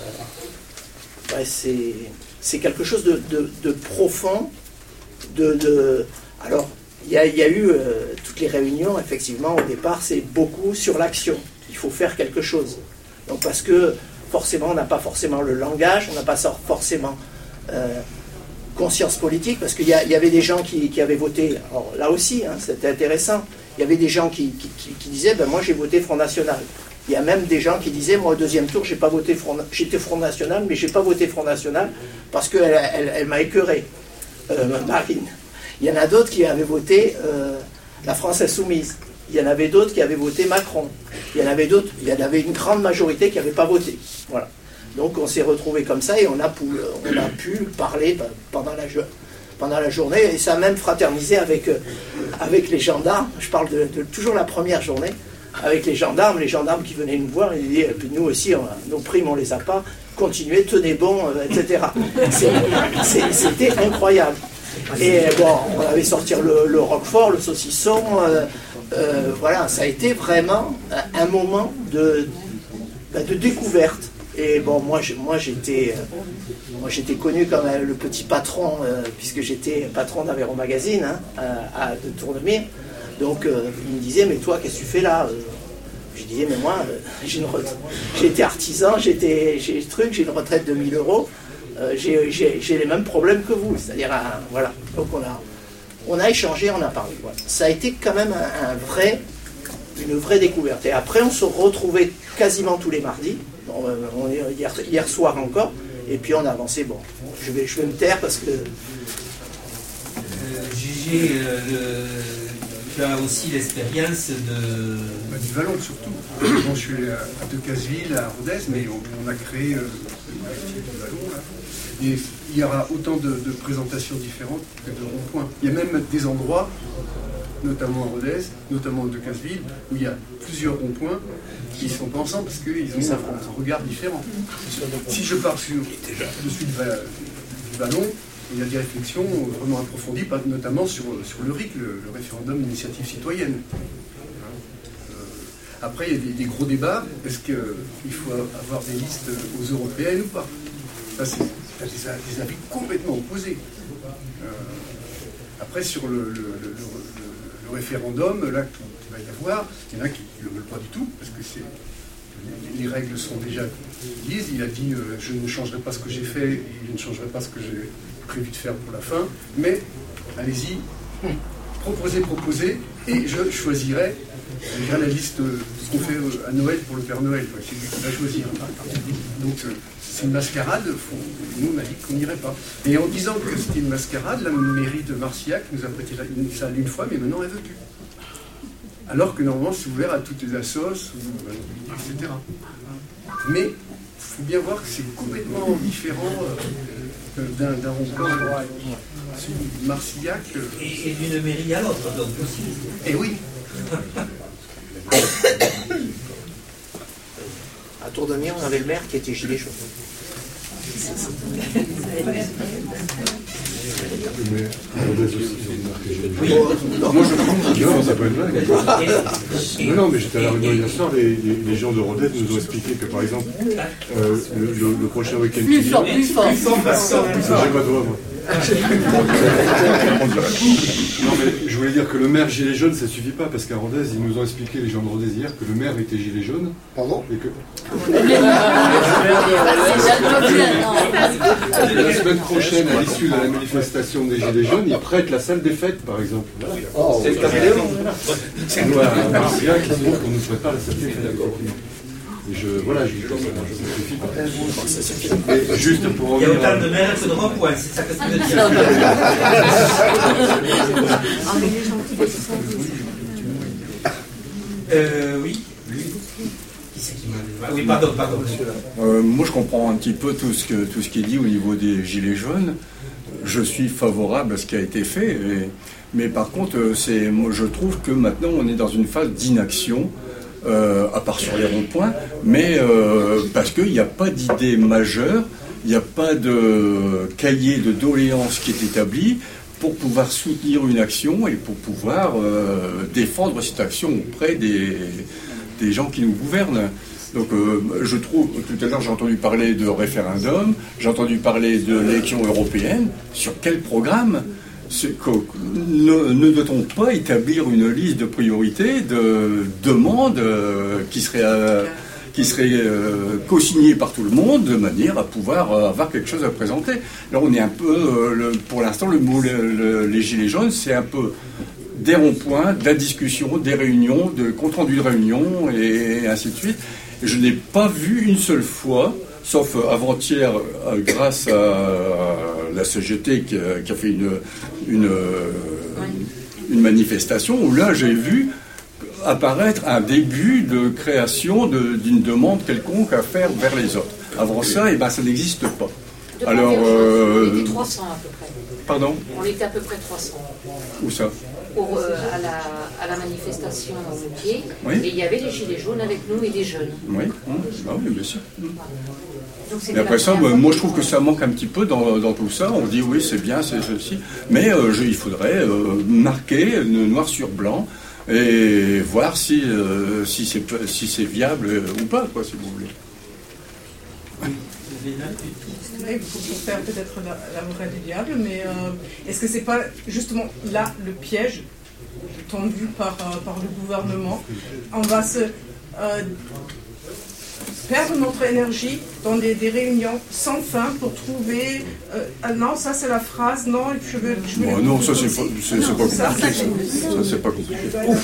ouais, c'est, c'est quelque chose de, de, de profond, de, de alors. Il y, a, il y a eu euh, toutes les réunions, effectivement, au départ, c'est beaucoup sur l'action. Il faut faire quelque chose. Donc, parce que, forcément, on n'a pas forcément le langage, on n'a pas forcément euh, conscience politique, parce qu'il y, y avait des gens qui, qui avaient voté, alors là aussi, hein, c'était intéressant, il y avait des gens qui, qui, qui, qui disaient, ben, moi j'ai voté Front National. Il y a même des gens qui disaient, moi au deuxième tour, j'ai pas voté Front, j'étais Front National, mais j'ai pas voté Front National, parce qu'elle elle, elle m'a écœuré, euh, Marine. Il y en a d'autres qui avaient voté euh, la France Insoumise. Il y en avait d'autres qui avaient voté Macron. Il y en avait d'autres, il y en avait une grande majorité qui n'avait pas voté. Voilà. Donc on s'est retrouvés comme ça et on a pu, on a pu parler pendant la, pendant la journée. Et ça a même fraternisé avec, avec les gendarmes. Je parle de, de toujours la première journée. Avec les gendarmes, les gendarmes qui venaient nous voir et disaient, et puis nous aussi, on, nos primes on les a pas, continuez, tenez bon, euh, et cetera. C'était incroyable. Et bon, on avait sorti le, le Roquefort, le saucisson, euh, euh, voilà, ça a été vraiment un moment de, de découverte. Et bon, moi, moi j'étais, moi j'étais connu comme le petit patron, euh, puisque j'étais patron d'Aveyron Magazine, hein, à, à de Tournemire. Donc euh, il me disait, mais toi, qu'est-ce que tu fais là? Je disais, mais moi, euh, j'ai une retraite. J'étais artisan, j'étais, j'ai truc, j'ai une retraite de mille euros. Euh, j'ai, j'ai, j'ai les mêmes problèmes que vous, c'est-à-dire, euh, voilà, donc on a, on a échangé, on a parlé, voilà. Ça a été quand même un, un vrai, une vraie découverte. Et après, on se retrouvait quasiment tous les mardis, bon, on, hier, hier soir encore, et puis on a avancé. Bon, je vais, je vais me taire parce que... Euh, Gégé, euh, le- tu as aussi l'expérience de... Bah, du Vallon surtout. Bon, je suis à, à Decazeville, à Rodez, mais on, on a créé euh, le quartier du Vallon là. Et il y aura autant de, de présentations différentes que de ronds-points. Il y a même des endroits, notamment à Rodez, notamment à Decazeville, où il y a plusieurs ronds-points qui ne sont pas ensemble parce qu'ils ont un, un regard différent. Si je pars sur, dessus du, va- du Vallon, il y a des réflexions vraiment approfondies, pas- notamment sur, sur le R I C, le, le référendum d'initiative citoyenne. Euh, Après, il y a des, des gros débats. Est-ce qu'il faut avoir des listes aux européennes ou pas? Ça, c'est t'as des, des avis complètement opposés. Euh, après, sur le, le, le, le, le référendum, là, qu'il qui va y avoir, il y en a qui ne le veulent pas du tout, parce que c'est, les, les règles sont déjà dises. Il a dit euh, je ne changerai pas ce que j'ai fait, et je ne changerai pas ce que j'ai prévu de faire pour la fin, mais allez-y, proposez, proposez, et je choisirai je dirais, la liste de ce qu'on fait à Noël pour le Père Noël. C'est lui qui va choisir. Donc, euh, c'est une mascarade, faut, nous on a dit qu'on n'irait pas. Et en disant que c'était une mascarade, la mairie de Marcillac nous a prêté une salle une fois, mais maintenant elle ne veut plus. Alors que normalement c'est ouvert à toutes les assos, et cetera. Mais il faut bien voir que c'est complètement différent euh, d'un, d'un rond-point. Marcillac. Euh... Et, et d'une mairie à l'autre, donc aussi. Et oui. À Tour-de-Mire, on avait le maire qui était gilet jaune. Oui. Non, moi je trouve non, ça peut être blague. Non, non, mais j'étais à la réunion hier soir, les, les, les gens de Rodez nous ont expliqué que par exemple, euh, le, le, le prochain week-end plus qui fort, vient. plus fort, plus fort. J'ai pas de voix, moi. Non, mais je voulais dire que le maire gilet jaune, ça suffit pas, parce qu'à Rodez, ils nous ont expliqué, les gens de Rodez hier, que le maire était gilet jaune. Pardon? Et que... La semaine prochaine, à l'issue de la manifestation des gilets jaunes, ils prêtent la salle des fêtes, par exemple. Oh, c'est le C'est nous à Marcillac qui trouve qu'on nous prépare la salle des fêtes. Et je, voilà, je, ça suffit pas. Et juste pour Il y a revenir autant à... de maires que de ronds-points, c'est ça que tu veux dire. euh, oui, lui. Qui c'est qui m'a dit? Ah, oui, pardon, pardon, monsieur. Euh, moi, je comprends un petit peu tout ce, que, tout ce qui est dit au niveau des gilets jaunes. Je suis favorable à ce qui a été fait. Et, mais par contre, c'est, moi, je trouve que maintenant, on est dans une phase d'inaction. Euh, à part sur les ronds-points, mais euh, parce qu'il n'y a pas d'idée majeure, il n'y a pas de cahier de doléances qui est établi pour pouvoir soutenir une action et pour pouvoir euh, défendre cette action auprès des, des gens qui nous gouvernent. Donc euh, je trouve, tout à l'heure j'ai entendu parler de référendum, j'ai entendu parler de l'élection européenne. Sur quel programme? Ne, ne doit-on pas établir une liste de priorités, de demandes euh, qui seraient, euh, qui seraient euh, co-signées par tout le monde de manière à pouvoir euh, avoir quelque chose à présenter? Là, on est un peu, euh, le, pour l'instant, le mot le, le, les gilets jaunes, c'est un peu des ronds-points, de la discussion, des réunions, de compte-rendu de réunions et ainsi de suite. Et je n'ai pas vu une seule fois, sauf avant-hier, grâce à la C G T qui a, qui a fait une, une, une manifestation, où là j'ai vu apparaître un début de création de, d'une demande quelconque à faire vers les autres. Avant ça, eh ben, ça n'existe pas. De Alors, euh... on était euh, trois cents à peu près. Pardon? On était à peu près trois cents. Où ça? Pour, euh, à, la, à la manifestation au pied. Oui. Et il y avait les gilets jaunes avec nous et des jeunes. Oui, ah oui, bien sûr. Donc, mais après ça, moi je trouve que ça manque un petit peu dans, dans tout ça. On dit oui, c'est bien, c'est ceci. Mais euh, je, il faudrait euh, marquer noir sur blanc et voir si, euh, si, c'est, si c'est viable euh, ou pas, quoi, si vous voulez. Oui, pour faire peut-être l'avocat du diable, mais euh, est-ce que c'est pas justement là le piège tendu par, euh, par le gouvernement? On va se... Euh, perdre notre énergie dans des, des réunions sans fin pour trouver... Euh, ah non, ça c'est la phrase, non, je veux... Je veux bon, non, ça c'est pas, c'est, c'est pas compliqué. Ça, ça c'est pas compliqué.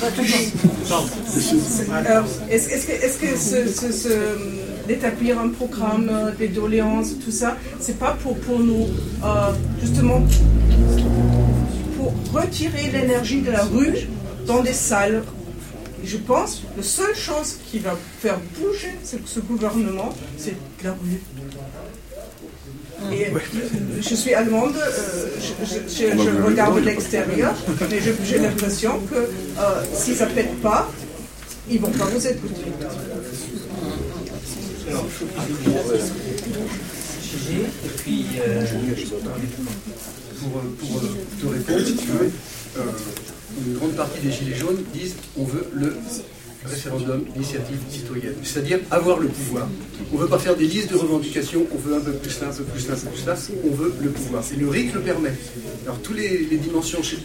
Euh, est-ce, est-ce que, est-ce que ce, ce, ce, d'établir un programme euh, des doléances, tout ça, c'est pas pour, pour nous, euh, justement, pour retirer l'énergie de la rue dans des salles. Je pense que la seule chose qui va faire bouger ce, ce gouvernement, c'est la rue. Et je suis allemande, euh, je, je, je, je regarde de l'extérieur, mais je, j'ai l'impression que euh, si ça ne pète pas, ils ne vont pas vous écouter. Et puis, euh, pour, pour te répondre, si tu veux, euh, une grande partie des Gilets jaunes disent on veut le référendum d'initiative citoyenne, c'est-à-dire avoir le pouvoir. On ne veut pas faire des listes de revendications, on veut un peu plus là, un peu plus là, un peu plus là, on veut le pouvoir. Et le R I C le permet. Alors, toutes les, les dimensions chez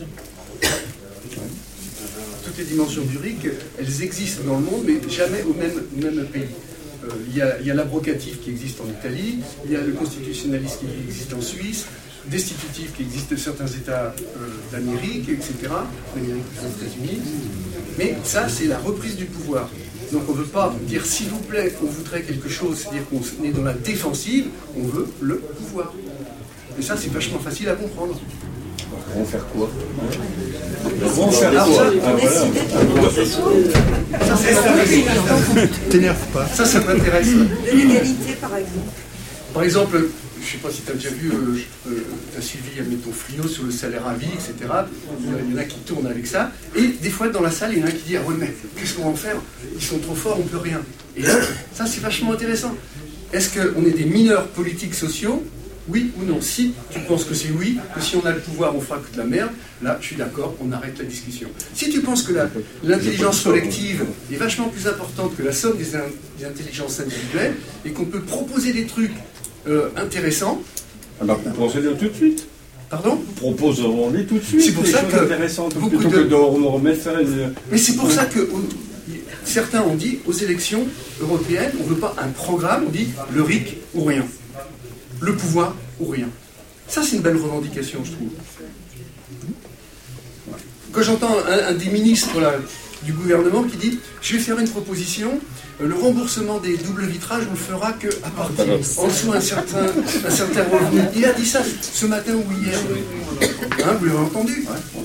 toutes les dimensions du R I C, elles existent dans le monde, mais jamais au même, même pays. Euh, il y a, il y a l'abrogatif qui existe en Italie, il y a le constitutionnalisme qui existe en Suisse, destitutif qui existe dans certains États euh, d'Amérique, et cetera, d'Amérique aux États-Unis. Mais ça, c'est la reprise du pouvoir. Donc on ne veut pas dire s'il vous plaît, on voudrait quelque chose, c'est-à-dire qu'on est dans la défensive, on veut le pouvoir. Et ça, c'est vachement facile à comprendre. On va faire quoi? On va faire quoi? Ah, voilà. Ça, t'énerve pas. Ça, ça m'intéresse. De l'égalité, par exemple. Par exemple, je ne sais pas si tu as déjà vu, euh, euh, tu as suivi, admettons, Frio sur le salaire à vie, et cetera. Il y en a qui tournent avec ça. Et des fois, dans la salle, il y en a un qui dit « Ah ouais, mais qu'est-ce qu'on va en faire? Ils sont trop forts, on ne peut rien. » Et là, ça, c'est vachement intéressant. Est-ce qu'on est des mineurs politiques sociaux? Oui ou non? Si tu penses que c'est oui, que si on a le pouvoir, on fera que de la merde, là, je suis d'accord, on arrête la discussion. Si tu penses que la, l'intelligence collective est vachement plus importante que la somme des, in, des intelligences individuelles, et qu'on peut proposer des trucs euh, intéressants... Ah bah, proposez-le tout de suite. Pardon? Proposons-les tout de suite. C'est pour ça que... intéressantes, plutôt de... que de nous remettre ça... Une... Mais c'est pour ça que... Certains ont dit, aux élections européennes, on ne veut pas un programme, on dit le R I C ou rien. Le pouvoir ou rien. Ça, c'est une belle revendication, je trouve. Quand j'entends un, un des ministres là, du gouvernement qui dit « Je vais faire une proposition, le remboursement des doubles vitrages, on le fera qu'à partir en dessous d'un certain, un certain revenu. » Il a dit ça ce matin ou hier. Hein, vous l'avez entendu?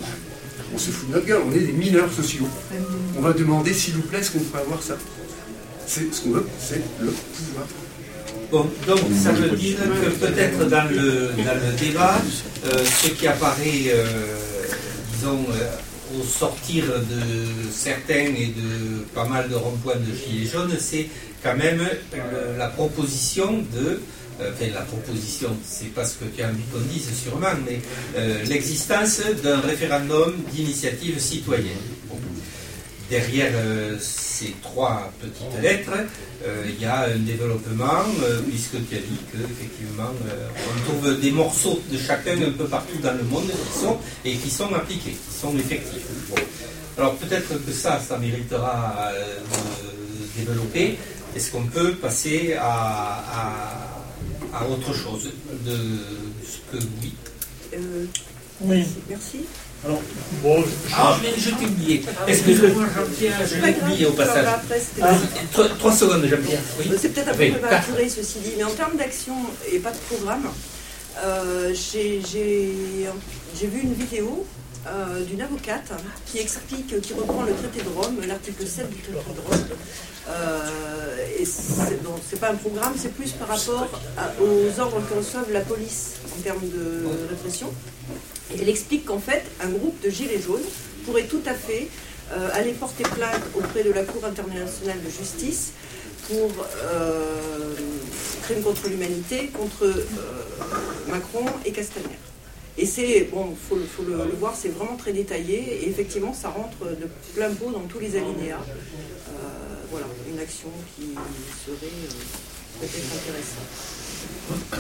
On se fout de notre gueule, on est des mineurs sociaux. On va demander, s'il vous plaît, est-ce qu'on peut avoir ça? C'est, ce qu'on veut, c'est le pouvoir. Bon, donc ça veut dire que peut-être dans le, dans le débat, euh, ce qui apparaît, euh, disons, euh, au sortir de certains et de pas mal de ronds-points de Gilets jaunes, c'est quand même le, la proposition de, euh, enfin la proposition, c'est pas ce que tu as envie qu'on dise sûrement, mais euh, l'existence d'un référendum d'initiative citoyenne. Bon. Derrière euh, ces trois petites lettres, euh, il y a un développement, euh, puisque tu as dit qu'effectivement, euh, on trouve des morceaux de chacun un peu partout dans le monde qui sont, et qui sont appliqués, qui sont effectifs. Bon. Alors peut-être que ça, ça méritera euh, de développer. Est-ce qu'on peut passer à, à, à autre chose de ce que oui euh, Oui. Merci. Alors, bon, je... Ah, mais je t'ai oublié. Excuse-moi, Jean-Pierre, je l'ai oublié au passage. Ah, trois, trois secondes, Jean-Pierre. Oui. C'est peut-être un peu prématuré, ceci dit, mais en termes d'action et pas de programme, euh, j'ai, j'ai, j'ai vu une vidéo euh, d'une avocate qui explique, qui reprend le traité de Rome, l'article sept du traité de Rome. Euh, et c'est, bon, c'est pas un programme, c'est plus par rapport à, aux ordres que reçoivent la police en termes de répression. Et elle explique qu'en fait, un groupe de gilets jaunes pourrait tout à fait euh, aller porter plainte auprès de la Cour internationale de justice pour euh, crimes contre l'humanité, contre euh, Macron et Castaner. Et c'est, bon, il faut, faut le, le voir, c'est vraiment très détaillé, et effectivement, ça rentre de plein pot dans tous les alinéas. Euh, voilà, une action qui serait euh, peut-être intéressante.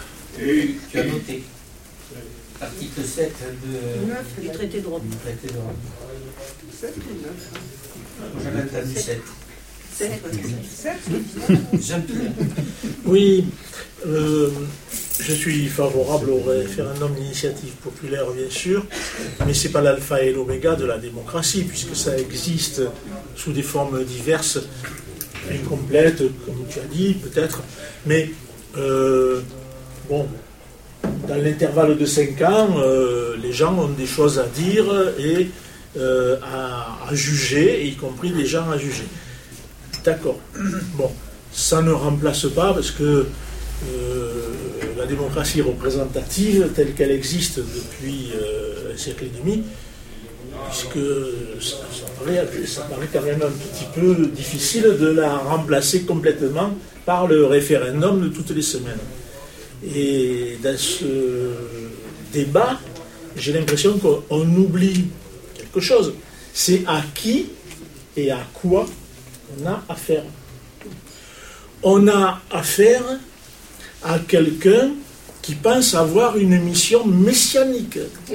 Et tu as noté l'article sept de... neuf du traité de Rome. Du traité de Rome. sept et neuf. J'avais entendu sept. Oui, euh, je suis favorable au référendum d'initiative populaire, bien sûr, mais ce n'est pas l'alpha et l'oméga de la démocratie, puisque ça existe sous des formes diverses, incomplètes, comme tu as dit, peut-être, mais euh, bon, dans l'intervalle de cinq ans, euh, les gens ont des choses à dire et euh, à, à juger, y compris des gens à juger. D'accord. Bon, ça ne remplace pas, parce que euh, la démocratie représentative, telle qu'elle existe depuis euh, un siècle et demi, puisque ça, ça, paraît, ça paraît quand même un petit peu difficile de la remplacer complètement par le référendum de toutes les semaines. Et dans ce débat, j'ai l'impression qu'on oublie quelque chose. C'est à qui et à quoi on a affaire. On a affaire à quelqu'un qui pense avoir une mission messianique.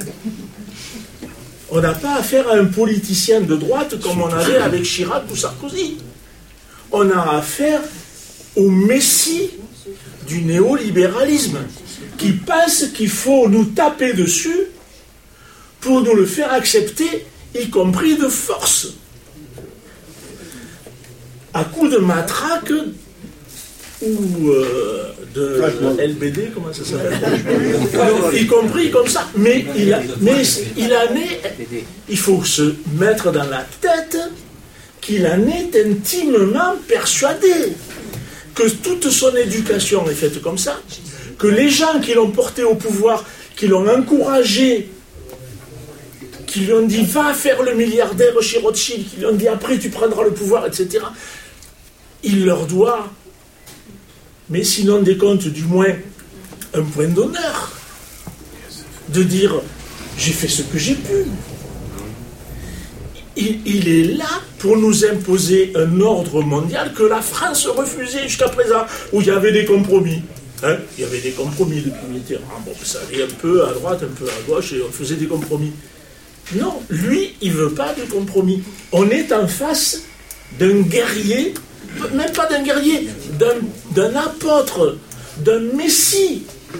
On n'a pas affaire à un politicien de droite comme on avait avec Chirac ou Sarkozy. On a affaire au messie du néolibéralisme qui pense qu'il faut nous taper dessus pour nous le faire accepter, y compris de force. À coup de matraque ou euh, de L B D, comment ça s'appelle, y compris comme ça. Mais il, a, mais il en est, il faut se mettre dans la tête qu'il en est intimement persuadé, que toute son éducation est faite comme ça, que les gens qui l'ont porté au pouvoir, qui l'ont encouragé, qui lui ont dit va faire le milliardaire chez Rothschild, qui lui ont dit après tu prendras le pouvoir, et cetera, il leur doit, mais sinon des comptes, du moins un point d'honneur, de dire j'ai fait ce que j'ai pu. Il, il est là pour nous imposer un ordre mondial que la France refusait jusqu'à présent, où il y avait des compromis. Hein, il y avait des compromis depuis Mitterrand. Bon, ça allait un peu à droite, un peu à gauche, et on faisait des compromis. Non, lui, il ne veut pas de compromis. On est en face d'un guerrier, même pas d'un guerrier, d'un, d'un apôtre, d'un messie.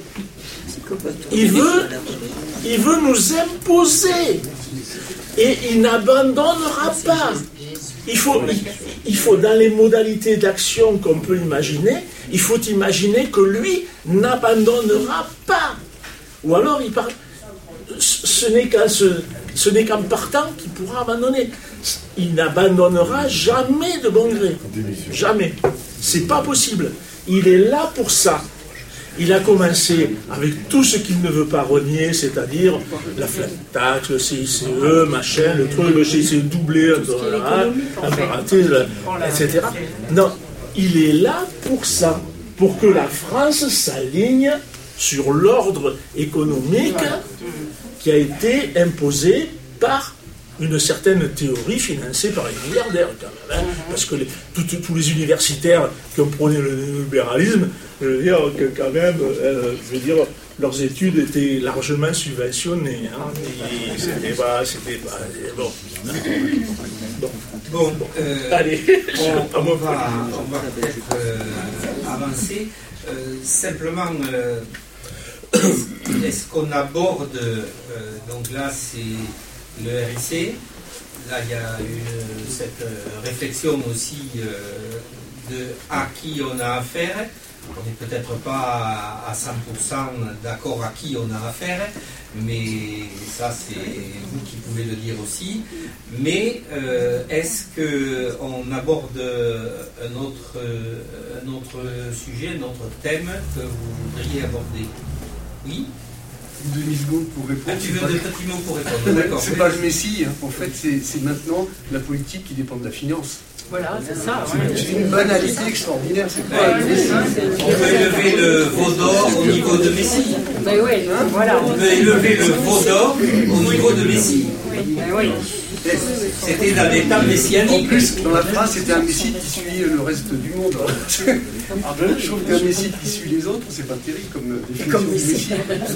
Il veut, il veut nous imposer. Et il n'abandonnera pas. Il faut, il, il faut, dans les modalités d'action qu'on peut imaginer, il faut imaginer que lui n'abandonnera pas. Ou alors, il parle, ce n'est qu'en ce, ce n'est qu'en partant qu'il pourra abandonner. Il n'abandonnera jamais de bon gré. Jamais. C'est pas possible. Il est là pour ça. Il a commencé avec tout ce qu'il ne veut pas renier, c'est-à-dire la flat tax, le C I C E, machin, le truc, le C I C E doublé, un peu raté, et cetera. Non, il est là pour ça, pour que la France s'aligne sur l'ordre économique qui a été imposé par une certaine théorie financée par les milliardaires, quand même, hein, parce que les, tout, tous les universitaires qui ont prôné le libéralisme, je veux dire que quand même, euh, je veux dire, leurs études étaient largement subventionnées. Hein, et c'était pas, c'était pas, bon. Bon, bon, euh, allez, on, on va, on va peut-être euh, avancer. Euh, simplement, euh, est-ce qu'on aborde, euh, donc là, c'est le R I C, là il y a une, cette euh, réflexion aussi euh, de à qui on a affaire. On n'est peut-être pas à, à cent pour cent d'accord à qui on a affaire, mais ça c'est vous qui pouvez le dire aussi. Mais euh, est-ce qu'on aborde un autre, un autre sujet, un autre thème que vous voudriez aborder? Oui. Une demi-seconde pour répondre. Ah, tu veux deux petits mots pour répondre, d'accord. C'est pas le Messie, hein. En fait, c'est, c'est maintenant la politique qui dépend de la finance. Voilà, c'est ça. C'est, ouais. c'est une banalité extraordinaire. C'est pas le Messie. On peut élever le veau d'or au niveau de Messie. Mais oui, hein, voilà. On peut élever le veau d'or au niveau de Messie. Oui, mais oui. C'était dans l'état messianique. En plus, dans la phrase, c'était un Messie qui suit le reste du monde. Je trouve qu'un Messie qui suit les autres, c'est pas terrible comme définition de Messie.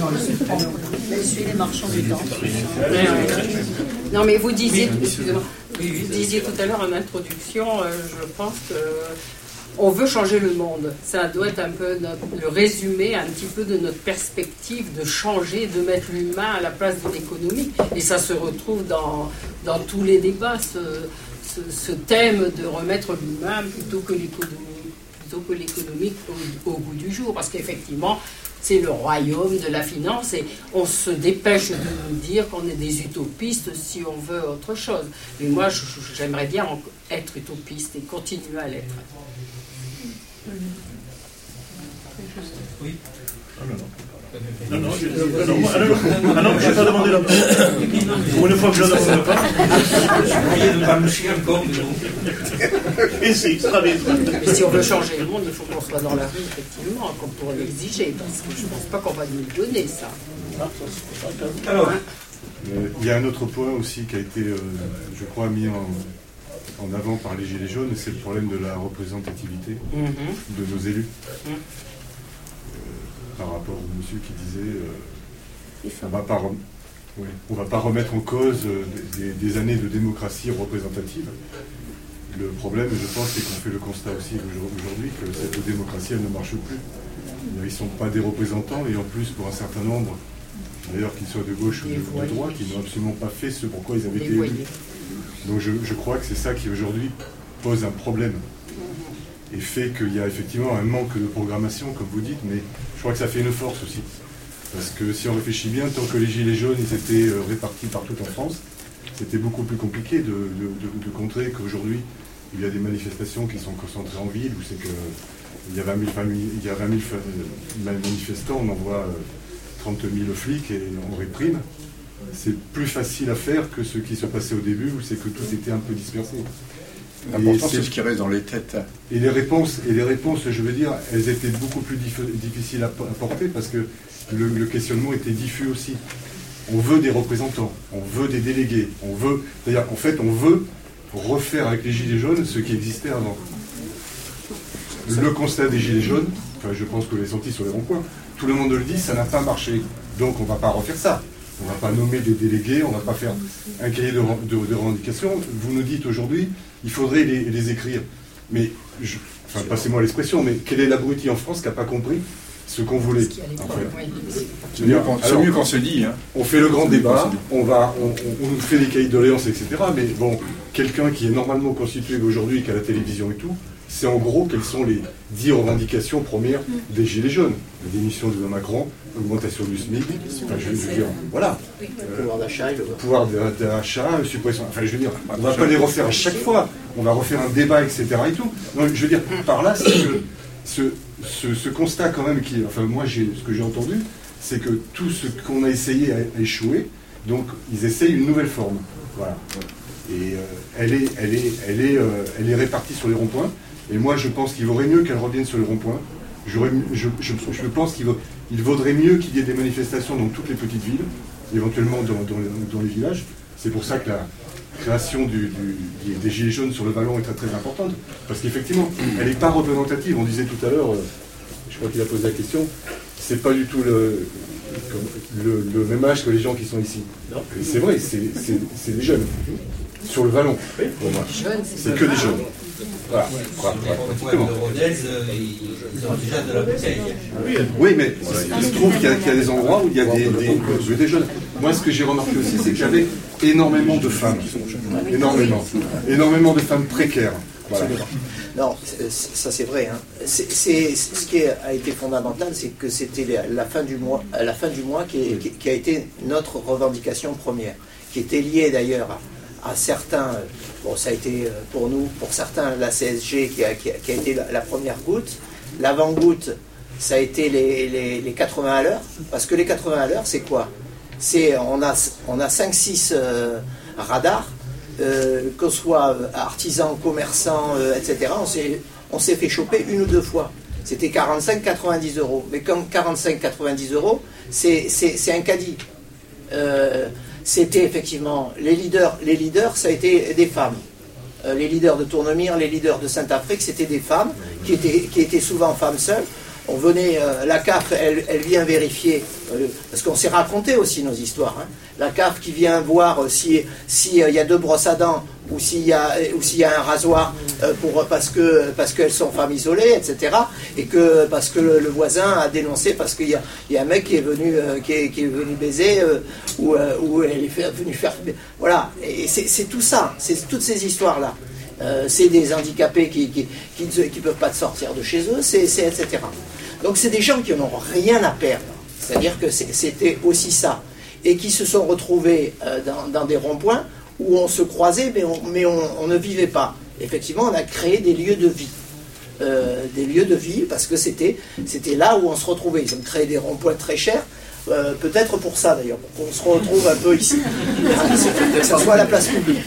Il suit les marchands du temps. Non, mais vous disiez, excusez-moi, Vous disiez tout à l'heure en introduction, euh, je pense que on veut changer le monde. Ça doit être un peu notre, le résumé un petit peu de notre perspective de changer, de mettre l'humain à la place de l'économie. Et ça se retrouve dans, dans tous les débats, ce, ce, ce thème de remettre l'humain plutôt que l'économie, plutôt que l'économie au, au goût du jour. Parce qu'effectivement, c'est le royaume de la finance et on se dépêche de nous dire qu'on est des utopistes si on veut autre chose. Mais moi, j'aimerais bien être utopiste et continuer à l'être. Oui. Ah non, non. Non, non, je n'ai ah non, pas demandé la parole. Pour une fois que je ne demande pas. Je croyais ne pas me chier encore, mais non. Et c'est très bien. Mais si on veut changer le monde, il faut qu'on soit dans la rue, effectivement, qu'on pourrait l'exiger, parce que je ne pense pas qu'on va nous le donner, ça. Alors, euh, il y a un autre point aussi qui a été, euh, je crois, mis en, en avant par les Gilets jaunes, c'est le problème de la représentativité mm-hmm. de nos élus. Mm-hmm. Par rapport au monsieur qui disait euh, on va pas ouais, on va pas remettre en cause euh, des, des années de démocratie représentative. Le problème, je pense, c'est qu'on fait le constat aussi aujourd'hui que cette démocratie, elle ne marche plus. Ils ne sont pas des représentants et en plus, pour un certain nombre, d'ailleurs qu'ils soient de gauche ou de, de droite, ils n'ont absolument pas fait ce pourquoi ils avaient été élus. Donc je, je crois que c'est ça qui aujourd'hui pose un problème et fait qu'il y a effectivement un manque de programmation, comme vous dites, mais je crois que ça fait une force aussi. Parce que si on réfléchit bien, tant que les Gilets jaunes ils étaient répartis partout en France, c'était beaucoup plus compliqué de, de, de, de contrer qu'aujourd'hui, il y a des manifestations qui sont concentrées en ville, où c'est qu'il y a vingt mille manifestants, on envoie trente mille flics et on réprime. C'est plus facile à faire que ce qui se passait au début, où c'est que tout était un peu dispersé. L'important, c'est ce qui reste dans les têtes. Et les réponses, et les réponses, je veux dire, elles étaient beaucoup plus dif difficiles à porter parce que le, le questionnement était diffus aussi. On veut des représentants, on veut des délégués, on veut, c'est-à-dire, en fait, on veut refaire avec les Gilets jaunes ce qui existait avant. Le constat des Gilets jaunes, enfin, je pense que vous l'avez senti sur les ronds-points, tout le monde le dit, ça n'a pas marché. Donc, on ne va pas refaire ça. On ne va pas nommer des délégués, on ne va pas faire un cahier de, de, de revendications. Vous nous dites aujourd'hui, il faudrait les, les écrire. Mais, je, enfin, passez-moi l'expression, mais quel est l'abruti en France qui n'a pas compris ce qu'on voulait en fait. C'est mieux, mieux qu'on se dit. Hein. On fait le grand débat, on, va, on, on, on fait des cahiers de doléances, et cetera. Mais bon, quelqu'un qui est normalement constitué aujourd'hui, qui a la télévision et tout, c'est en gros quelles sont les dix revendications premières des Gilets jaunes. La démission de Macron, augmentation du SMIC, enfin, je, je veux dire, voilà. Euh, pouvoir d'achat, le pouvoir d'achat, suppression. Enfin, je veux dire, on ne va pas les refaire à chaque fois. On va refaire un débat, et cetera. Et tout. Donc, je veux dire, par là, c'est que ce, ce, ce constat quand même, qui, enfin, moi, j'ai, ce que j'ai entendu, c'est que tout ce qu'on a essayé a échoué. Donc, ils essayent une nouvelle forme. Voilà. Et euh, elle, est, elle, est, elle, est, euh, elle est répartie sur les ronds-points. Et moi, je pense qu'il vaudrait mieux qu'elle revienne sur les ronds-points. Je, je, je, je pense qu'il vaut, il vaudrait mieux qu'il y ait des manifestations dans toutes les petites villes, éventuellement dans, dans, dans les villages. C'est pour ça que la création du, du, des Gilets jaunes sur le Vallon est très, très importante. Parce qu'effectivement, elle n'est pas représentative. On disait tout à l'heure, euh, je crois qu'il a posé la question, c'est pas du tout le, le, le même âge que les gens qui sont ici. C'est vrai, c'est des jeunes. Sur le Vallon, pour moi. C'est que des jeunes. Voilà. Voilà. Voilà. De Rodez, ils ont déjà de la bouteille. Oui, mais il se trouve qu'il y, qu y a des endroits où il y a des, des, des jeunes. Moi, ce que j'ai remarqué aussi, c'est qu'il y avait énormément de femmes. Énormément. Énormément de femmes précaires. Voilà. Non, ça c'est vrai. Hein. C'est, c'est, ce qui a été fondamental, c'est que c'était la fin du mois, la fin du mois qui, est, qui, qui a été notre revendication première, qui était liée d'ailleurs à à certains, bon ça a été pour nous, pour certains la C S G qui a, qui a, qui a été la, la première goutte, l'avant-goutte ça a été les, les, les quatre-vingts à l'heure, parce que les quatre-vingts à l'heure c'est quoi? C'est, on a, on a cinq six euh, radars, euh, que ce soit artisans, commerçants, euh, et cetera, on s'est, on s'est fait choper une ou deux fois. C'était quarante-cinq quatre-vingt-dix euros, mais comme quarante-cinq quatre-vingt-dix euros, c'est, c'est, c'est un caddie. Euh, C'était effectivement les leaders, les leaders, ça a été des femmes. Euh, les leaders de Tournemire, les leaders de Saint-Afrique, c'était des femmes qui étaient, qui étaient souvent femmes seules. On venait, euh, la C A F, elle, elle vient vérifier, euh, parce qu'on s'est raconté aussi nos histoires. Hein. La C A F qui vient voir euh, si si euh, y a deux brosses à dents, ou s'il y a, ou s'il y a un rasoir euh, pour, parce que parce qu'elles sont femmes isolées, et cetera. Et que parce que le, le voisin a dénoncé parce qu'il y a, il y a un mec qui est venu euh, qui, est, qui est venu baiser euh, ou, euh, ou elle est venue faire, voilà. Et c'est, c'est tout ça, c'est toutes ces histoires là. Euh, c'est des handicapés qui qui qui ne qui peuvent pas sortir de chez eux, c'est, c'est et cetera. Donc c'est des gens qui n'ont rien à perdre. C'est-à-dire que c'est, c'était aussi ça. Et qui se sont retrouvés euh, dans, dans des ronds-points où on se croisait, mais on, mais on, on ne vivait pas. Effectivement, on a créé des lieux de vie. Euh, des lieux de vie, parce que c'était, c'était là où on se retrouvait. Ils ont créé des ronds-points très chers, euh, peut-être pour ça d'ailleurs, pour qu'on se retrouve un peu ici, que ce soit à la place publique.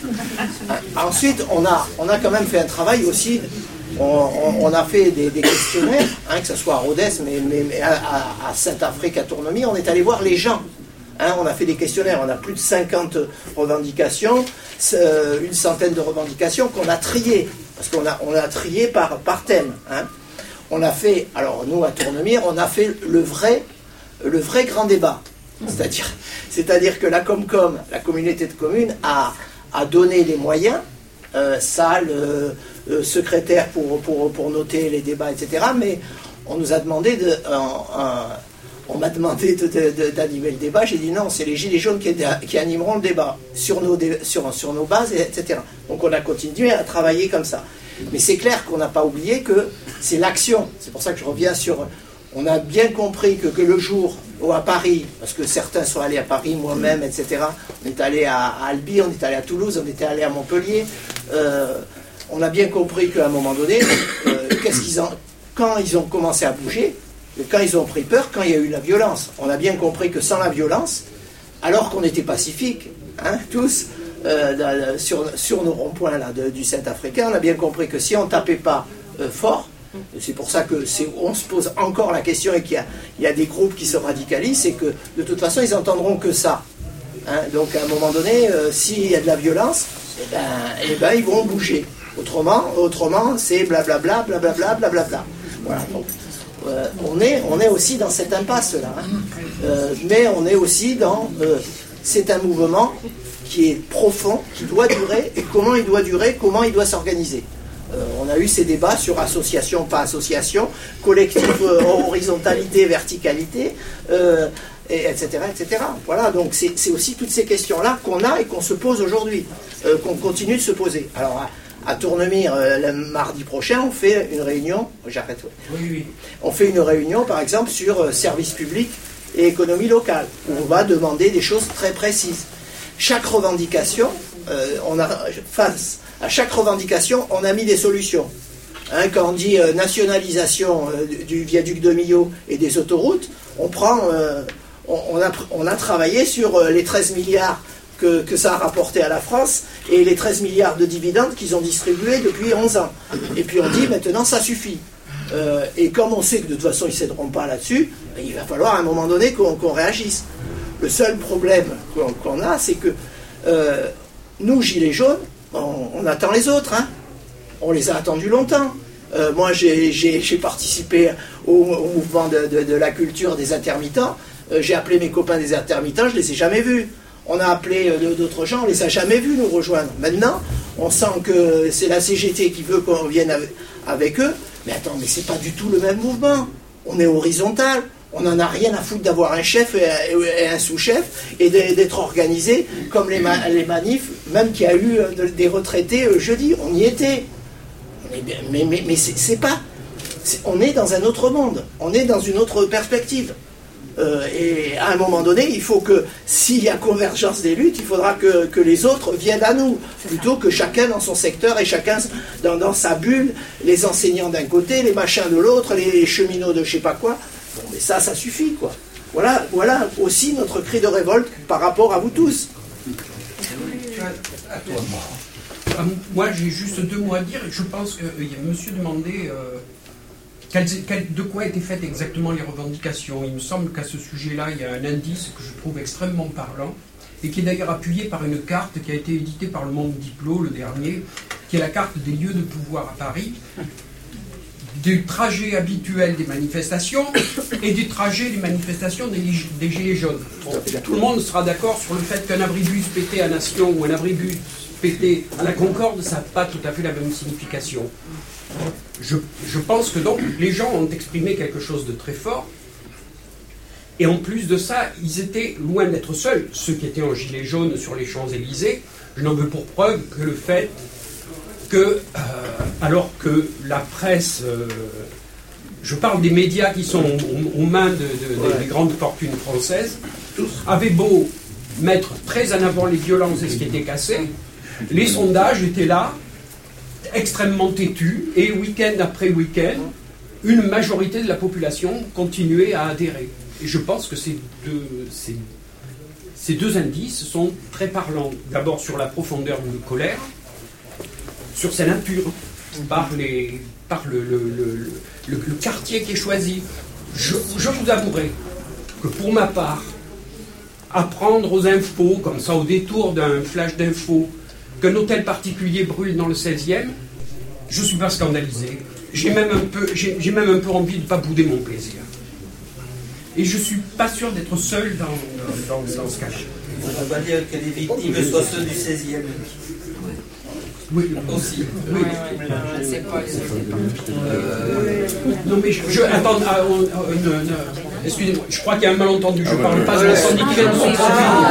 Ensuite, on a, on a quand même fait un travail aussi. On, on, on a fait des, des questionnaires, hein, que ce soit à Rodez, mais, mais, mais à, à, à Saint-Afrique, à Tournemire, on est allé voir les gens. Hein, on a fait des questionnaires, on a plus de cinquante revendications, euh, une centaine de revendications qu'on a triées, parce qu'on a, on a trié par, par thème. Hein. On a fait, alors nous à Tournemire, on a fait le vrai, le vrai grand débat. C'est-à-dire, c'est-à-dire que la Comcom, la communauté de communes, a, a donné les moyens, euh, salle, euh, euh, secrétaire pour, pour, pour noter les débats, et cetera. Mais on nous a demandé de... Euh, euh, On m'a demandé de, de, de, d'animer le débat. J'ai dit non, c'est les Gilets jaunes qui, qui animeront le débat sur nos, sur, sur nos bases, et cetera. Donc on a continué à travailler comme ça. Mais c'est clair qu'on n'a pas oublié que c'est l'action. C'est pour ça que je reviens sur... On a bien compris que, que le jour où à Paris, parce que certains sont allés à Paris, moi-même, et cetera. On est allé à, à Albi, on est allé à Toulouse, on était allé à Montpellier. Euh, on a bien compris qu'à un moment donné, euh, qu'est-ce qu'ils ont, quand ils ont commencé à bouger, quand ils ont pris peur, quand il y a eu la violence. On a bien compris que sans la violence, alors qu'on était pacifiques, hein, tous, euh, sur, sur nos ronds-points là, de, du Saint-Africain, on a bien compris que si on ne tapait pas euh, fort, c'est pour ça que c'est, on se pose encore la question et qu'il y a, il y a des groupes qui se radicalisent, c'est que de toute façon, ils n'entendront que ça. Hein, donc à un moment donné, euh, s'il y a de la violence, eh ben, eh ben, ils vont bouger. Autrement, autrement c'est blablabla, blablabla, blablabla. Voilà, donc, Euh, on, est, on est aussi dans cette impasse-là. Hein. Euh, mais on est aussi dans... Euh, c'est un mouvement qui est profond, qui doit durer. Et comment il doit durer, comment il doit s'organiser. Euh, on a eu ces débats sur association, pas association, collectif, euh, horizontalité, verticalité, euh, et, etc., et cetera. Voilà, donc c'est, c'est aussi toutes ces questions-là qu'on a et qu'on se pose aujourd'hui, euh, qu'on continue de se poser. Alors, à, À Tournemire, euh, le mardi prochain, on fait une réunion. J'arrête. Ouais. Oui, oui. On fait une réunion, par exemple, sur euh, services publics et économie locale, où on va demander des choses très précises. Chaque revendication, euh, on a, face à chaque revendication, on a mis des solutions. Hein, quand on dit euh, nationalisation euh, du viaduc de Millau et des autoroutes, on prend, euh, on, on, a, on a travaillé sur euh, les treize milliards. Que, que ça a rapporté à la France et les treize milliards de dividendes qu'ils ont distribués depuis onze ans. Et puis on dit maintenant ça suffit. Euh, et comme on sait que de toute façon ils ne céderont pas là-dessus, il va falloir à un moment donné qu'on, qu'on réagisse. Le seul problème qu'on, qu'on a, c'est que euh, nous, Gilets jaunes, on, on attend les autres. Hein. On les a attendus longtemps. Euh, moi j'ai, j'ai, j'ai participé au, au mouvement de, de, de la culture des intermittents. Euh, j'ai appelé mes copains des intermittents, je ne les ai jamais vus. On a appelé d'autres gens, on ne les a jamais vus nous rejoindre. Maintenant, on sent que c'est la C G T qui veut qu'on vienne avec eux. Mais attends, mais c'est pas du tout le même mouvement. On est horizontal. On n'en a rien à foutre d'avoir un chef et un sous-chef et d'être organisé comme les, ma les manifs, même qu'il y a eu des retraités jeudi. On y était. Mais, mais, mais c'est pas... On est dans un autre monde. On est dans une autre perspective. Euh, et à un moment donné, il faut que, s'il y a convergence des luttes, il faudra que, que les autres viennent à nous, plutôt que chacun dans son secteur et chacun dans, dans sa bulle, les enseignants d'un côté, les machins de l'autre, les cheminots de je sais pas quoi. Bon, mais ça, ça suffit, quoi. Voilà, voilà aussi notre cri de révolte par rapport à vous tous. À toi. Moi, j'ai juste deux mots à dire. Je pense que euh, monsieur demandait... Euh, Quel, quel, de quoi étaient faites exactement les revendications. Il me semble qu'à ce sujet-là, il y a un indice que je trouve extrêmement parlant, et qui est d'ailleurs appuyé par une carte qui a été éditée par le Monde Diplo, le dernier, qui est la carte des lieux de pouvoir à Paris, du trajet habituel des manifestations et du trajet des manifestations des, des Gilets jaunes. Bon, tout le monde sera d'accord sur le fait qu'un abribus pété à Nation ou un abribus péter à la Concorde, ça n'a pas tout à fait la même signification. Je, je pense que donc les gens ont exprimé quelque chose de très fort. Et en plus de ça, ils étaient loin d'être seuls. Ceux qui étaient en gilet jaune sur les Champs-Élysées, je n'en veux pour preuve que le fait que, euh, alors que la presse, euh, je parle des médias qui sont aux, aux mains de, de, ouais. des grandes fortunes françaises, avaient beau mettre très en avant les violences et ce qui était cassé, les sondages étaient là, extrêmement têtus, et week-end après week-end, une majorité de la population continuait à adhérer. Et je pense que ces deux, ces, ces deux indices sont très parlants. D'abord sur la profondeur de colère, sur sa nature, par, les, par le, le, le, le, le quartier qui est choisi. Je, je vous avouerai que pour ma part, apprendre aux infos, comme ça au détour d'un flash d'infos, qu'un hôtel particulier brûle dans le seizième, je ne suis pas scandalisé. J'ai même un peu, j'ai, j'ai même un peu envie de ne pas bouder mon plaisir. Et je ne suis pas sûr d'être seul dans, dans, dans, dans ce cas-là. On va dire que les victimes soient ceux du seizième. Oui, aussi. Oui. Je ne sais pas. Euh, non, mais je. je attends, ah, on, euh, ne, ne, excusez-moi, je crois qu'il y a un malentendu. Je ne parle pas de l'incendie qui vient de se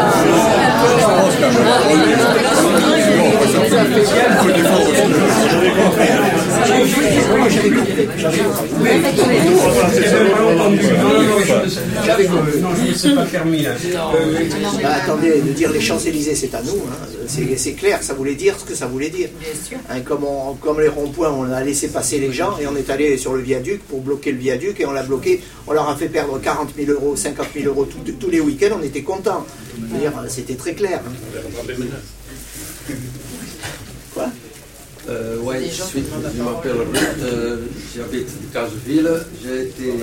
Non, je ne sais pas permis là. Bah, attendez, de dire les Champs-Élysées, c'est à nous. Hein. C'est, c'est clair, ça voulait dire ce que ça voulait dire. Hein, comme, on, comme les ronds-points, on a laissé passer les gens et on est allé sur le viaduc pour bloquer le viaduc et on l'a bloqué. On leur a fait perdre quarante mille euros, cinquante mille euros tout, tous les week-ends. On était contents. C'était très clair. Hein. Quoi euh, Oui, je, suis, je m'appelle Ruth, euh, j'habite à Caseville. J'ai été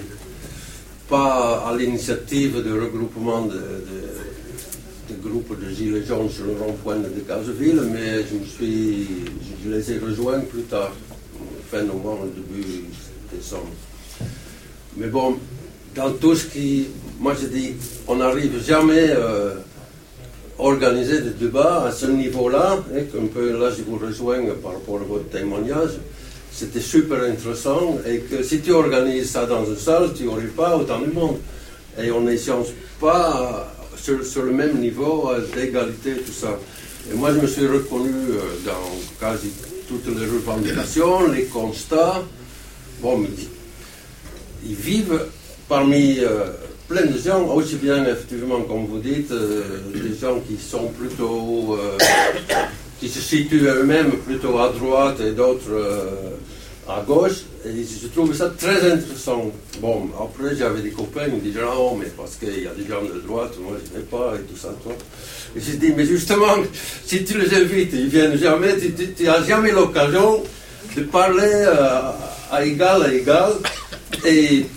pas à l'initiative du regroupement de, de, de groupes de gilets jaunes sur le rond-point de Caseville, mais je, me suis, je les ai rejoints plus tard, fin novembre, début décembre. Mais bon, dans tout ce qui... Moi je dis, on n'arrive jamais à euh, organiser des débats à ce niveau-là, et un peu là je vous rejoins par rapport à votre témoignage. C'était super intéressant, et que si tu organises ça dans une salle, tu n'aurais pas autant de monde. Et on n'échange pas sur, sur le même niveau d'égalité, tout ça. Et moi, je me suis reconnu dans quasi toutes les revendications, les constats. Bon, mais ils vivent parmi euh, plein de gens, aussi bien, effectivement, comme vous dites, euh, des gens qui sont plutôt... Euh, qui se situent eux-mêmes plutôt à droite et d'autres euh, à gauche, et je trouve ça très intéressant. Bon, après j'avais des copains qui disaient « Oh, mais parce qu'il y a des gens de droite, moi je ne vais pas, et tout ça, toi. » Et j'ai dit « Mais justement, si tu les invites, ils viennent jamais, tu n'as jamais l'occasion de parler euh, à égal à égal, et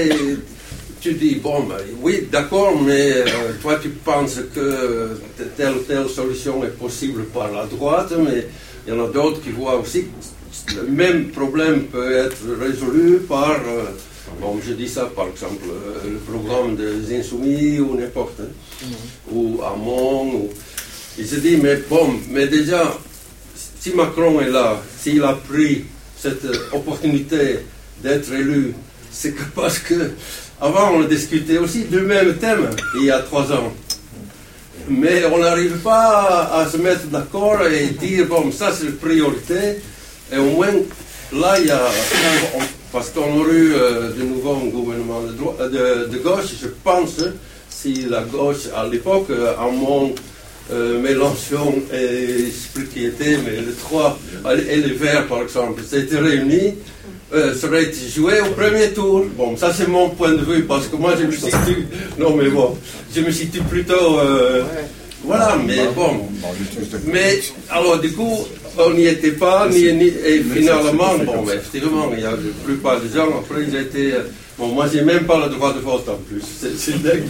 tu dis, bon, ben, oui, d'accord, mais euh, toi, tu penses que telle ou telle solution est possible par la droite, mais il y en a d'autres qui voient aussi que le même problème peut être résolu par, euh, bon, je dis ça, par exemple, euh, le programme des Insoumis ou n'importe, hein, mmh. ou Hamon, ou... Il se dit, mais bon, mais déjà, si Macron est là, s'il a pris cette opportunité d'être élu, c'est que parce que avant, on discutait aussi du même thème, il y a trois ans. Mais on n'arrive pas à, à se mettre d'accord et dire, bon, ça c'est la priorité. Et au moins, là, il y a... Parce qu'on aurait eu euh, de nouveau un gouvernement de, droite, de, de gauche, je pense, si la gauche, à l'époque, à mon euh, Mélenchon et ce qui était, mais les trois, et les Verts, par exemple, s'étaient réunis, Euh, serait été joué au premier tour. Bon, ça c'est mon point de vue, parce que moi je me situe... Non mais bon, je me situe plutôt... Euh, voilà, mais bon. Mais, alors du coup, on n'y était pas, ni, ni, et finalement, bon, mais effectivement, il y a la plupart des gens, après ils étaient... Bon, moi j'ai même pas le droit de vote en plus. C'est, c'est dingue.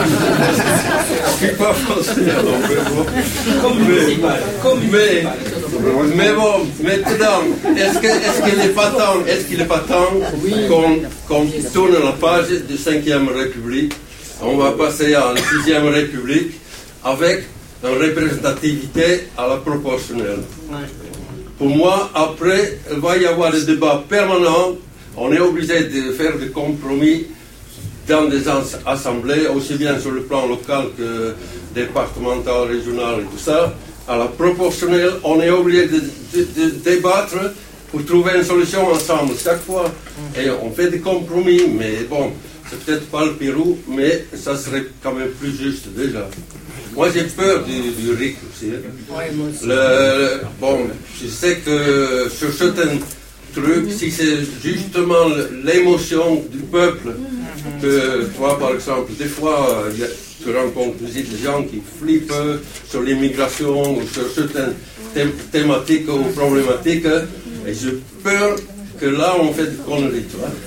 Je suis pas français, alors, mais bon. Comme mais, mais bon, maintenant, est-ce, que, est-ce qu'il n'est pas temps, est-ce qu'il n'est pas temps qu'on, qu'on tourne la page de cinquième République? On va passer à la sixième République avec une représentativité à la proportionnelle. Pour moi, après, il va y avoir des débats permanents. On est obligé de faire des compromis dans des assemblées, aussi bien sur le plan local que départemental, régional et tout ça. À la proportionnelle, on est obligé de, de, de débattre pour trouver une solution ensemble chaque fois. Et on fait des compromis, mais bon, c'est peut-être pas le Pérou, mais ça serait quand même plus juste déjà. Moi j'ai peur du, du R I C aussi. Le, le, bon, je sais que sur certains trucs, si c'est justement l'émotion du peuple, que toi par exemple, des fois tu rencontres des gens qui flippent sur l'immigration ou sur certaines thém thématiques ou problématiques, et j'ai peur que là on fait des conneries, tu vois.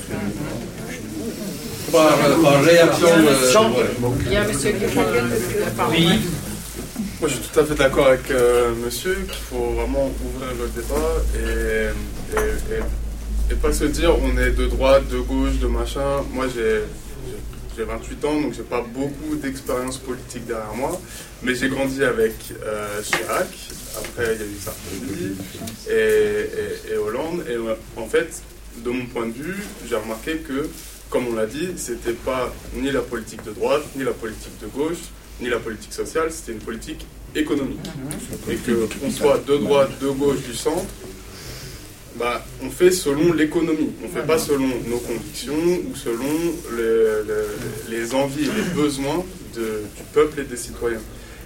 Par, par réaction. Euh, Il y a monsieur qui prend la parole. Oui. Moi je suis tout à fait d'accord avec euh, monsieur qu'il faut vraiment ouvrir le débat et, et, et, et pas se dire on est de droite, de gauche, de machin. Moi j'ai j'ai vingt-huit ans donc j'ai pas beaucoup d'expérience politique derrière moi, mais j'ai grandi avec euh, Chirac, après il y a eu Sarkozy et, et, et Hollande, et euh, en fait de mon point de vue j'ai remarqué que, comme on l'a dit, c'était pas ni la politique de droite, ni la politique de gauche, ni la politique sociale, c'était une politique économique. Et que qu'on soit de droite, de gauche, du centre, bah, on fait selon l'économie. On ne fait pas selon nos convictions ou selon les, les, les envies et les besoins de, du peuple et des citoyens.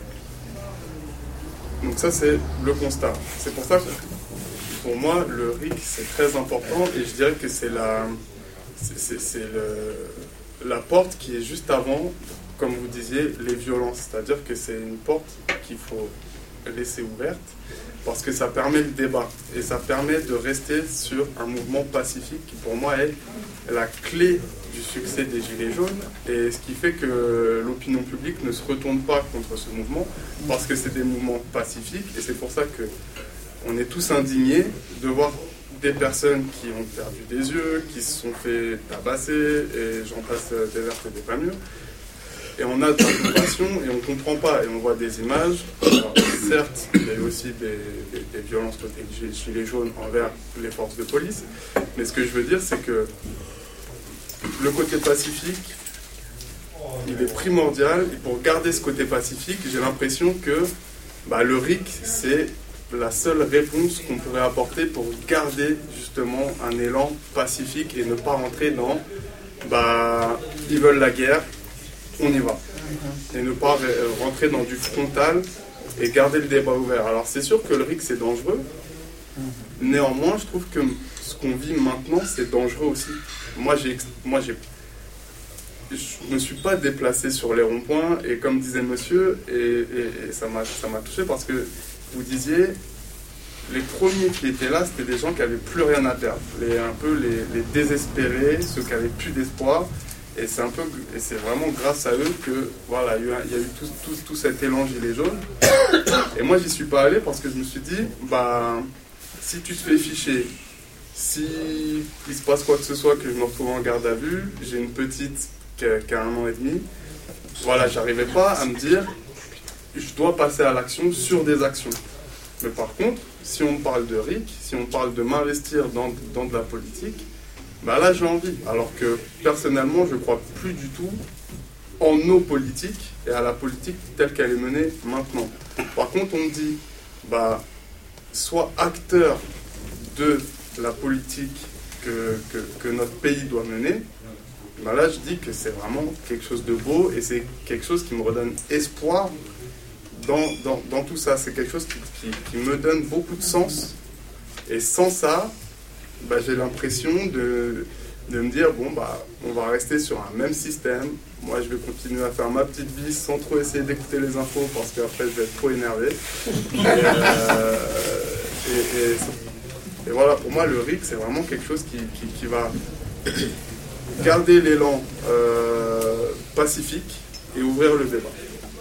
Donc ça, c'est le constat. C'est pour ça que, pour moi, le R I C, c'est très important et je dirais que c'est la... C'est, c'est le, la porte qui est juste avant, comme vous disiez, les violences. C'est-à-dire que c'est une porte qu'il faut laisser ouverte parce que ça permet le débat et ça permet de rester sur un mouvement pacifique qui, pour moi, est la clé du succès des Gilets jaunes et ce qui fait que l'opinion publique ne se retourne pas contre ce mouvement parce que c'est des mouvements pacifiques et c'est pour ça que on est tous indignés de voir des personnes qui ont perdu des yeux, qui se sont fait tabasser, et j'en passe des vertes et des pas mûres. Et on a de la compassion et on ne comprend pas, et on voit des images. Alors, certes, il y a eu aussi des, des, des violences côté Gilets jaunes envers les forces de police, mais ce que je veux dire, c'est que le côté pacifique, il est primordial, et pour garder ce côté pacifique, j'ai l'impression que bah, le R I C, c'est la seule réponse qu'on pourrait apporter pour garder justement un élan pacifique et ne pas rentrer dans bah ils veulent la guerre, on y va, et ne pas rentrer dans du frontal et garder le débat ouvert. Alors c'est sûr que le R I C c'est dangereux, néanmoins je trouve que ce qu'on vit maintenant c'est dangereux aussi. Moi j'ai moi j'ai je ne me suis pas déplacé sur les ronds-points et comme disait monsieur et, et, et ça m'a ça m'a touché parce que vous disiez, les premiers qui étaient là, c'était des gens qui n'avaient plus rien à perdre, les, un peu les, les désespérés, ceux qui n'avaient plus d'espoir, et c'est un peu, et c'est vraiment grâce à eux que, voilà, il y a eu, il y a eu tout, tout, tout cet élan gilet jaune. Et moi, j'y suis pas allé parce que je me suis dit, bah, si tu te fais ficher, si il se passe quoi que ce soit, que je me retrouve en garde à vue, j'ai une petite qui a, qui a un an et demi, voilà, j'arrivais pas à me dire, je dois passer à l'action sur des actions. Mais par contre, si on parle de R I C, si on parle de m'investir dans, dans de la politique, bah là j'ai envie. Alors que personnellement, je ne crois plus du tout en nos politiques et à la politique telle qu'elle est menée maintenant. Par contre, on me dit, bah, sois acteur de la politique que, que, que notre pays doit mener. Bah là, je dis que c'est vraiment quelque chose de beau et c'est quelque chose qui me redonne espoir. Dans, dans, dans tout ça, c'est quelque chose qui, qui, qui me donne beaucoup de sens. Et sans ça, bah, j'ai l'impression de, de me dire, bon, bah, on va rester sur un même système. Moi, je vais continuer à faire ma petite vie sans trop essayer d'écouter les infos parce qu'après, je vais être trop énervé. Et, euh, et, et, et voilà, pour moi, le R I C, c'est vraiment quelque chose qui, qui, qui va garder l'élan euh, pacifique et ouvrir le débat.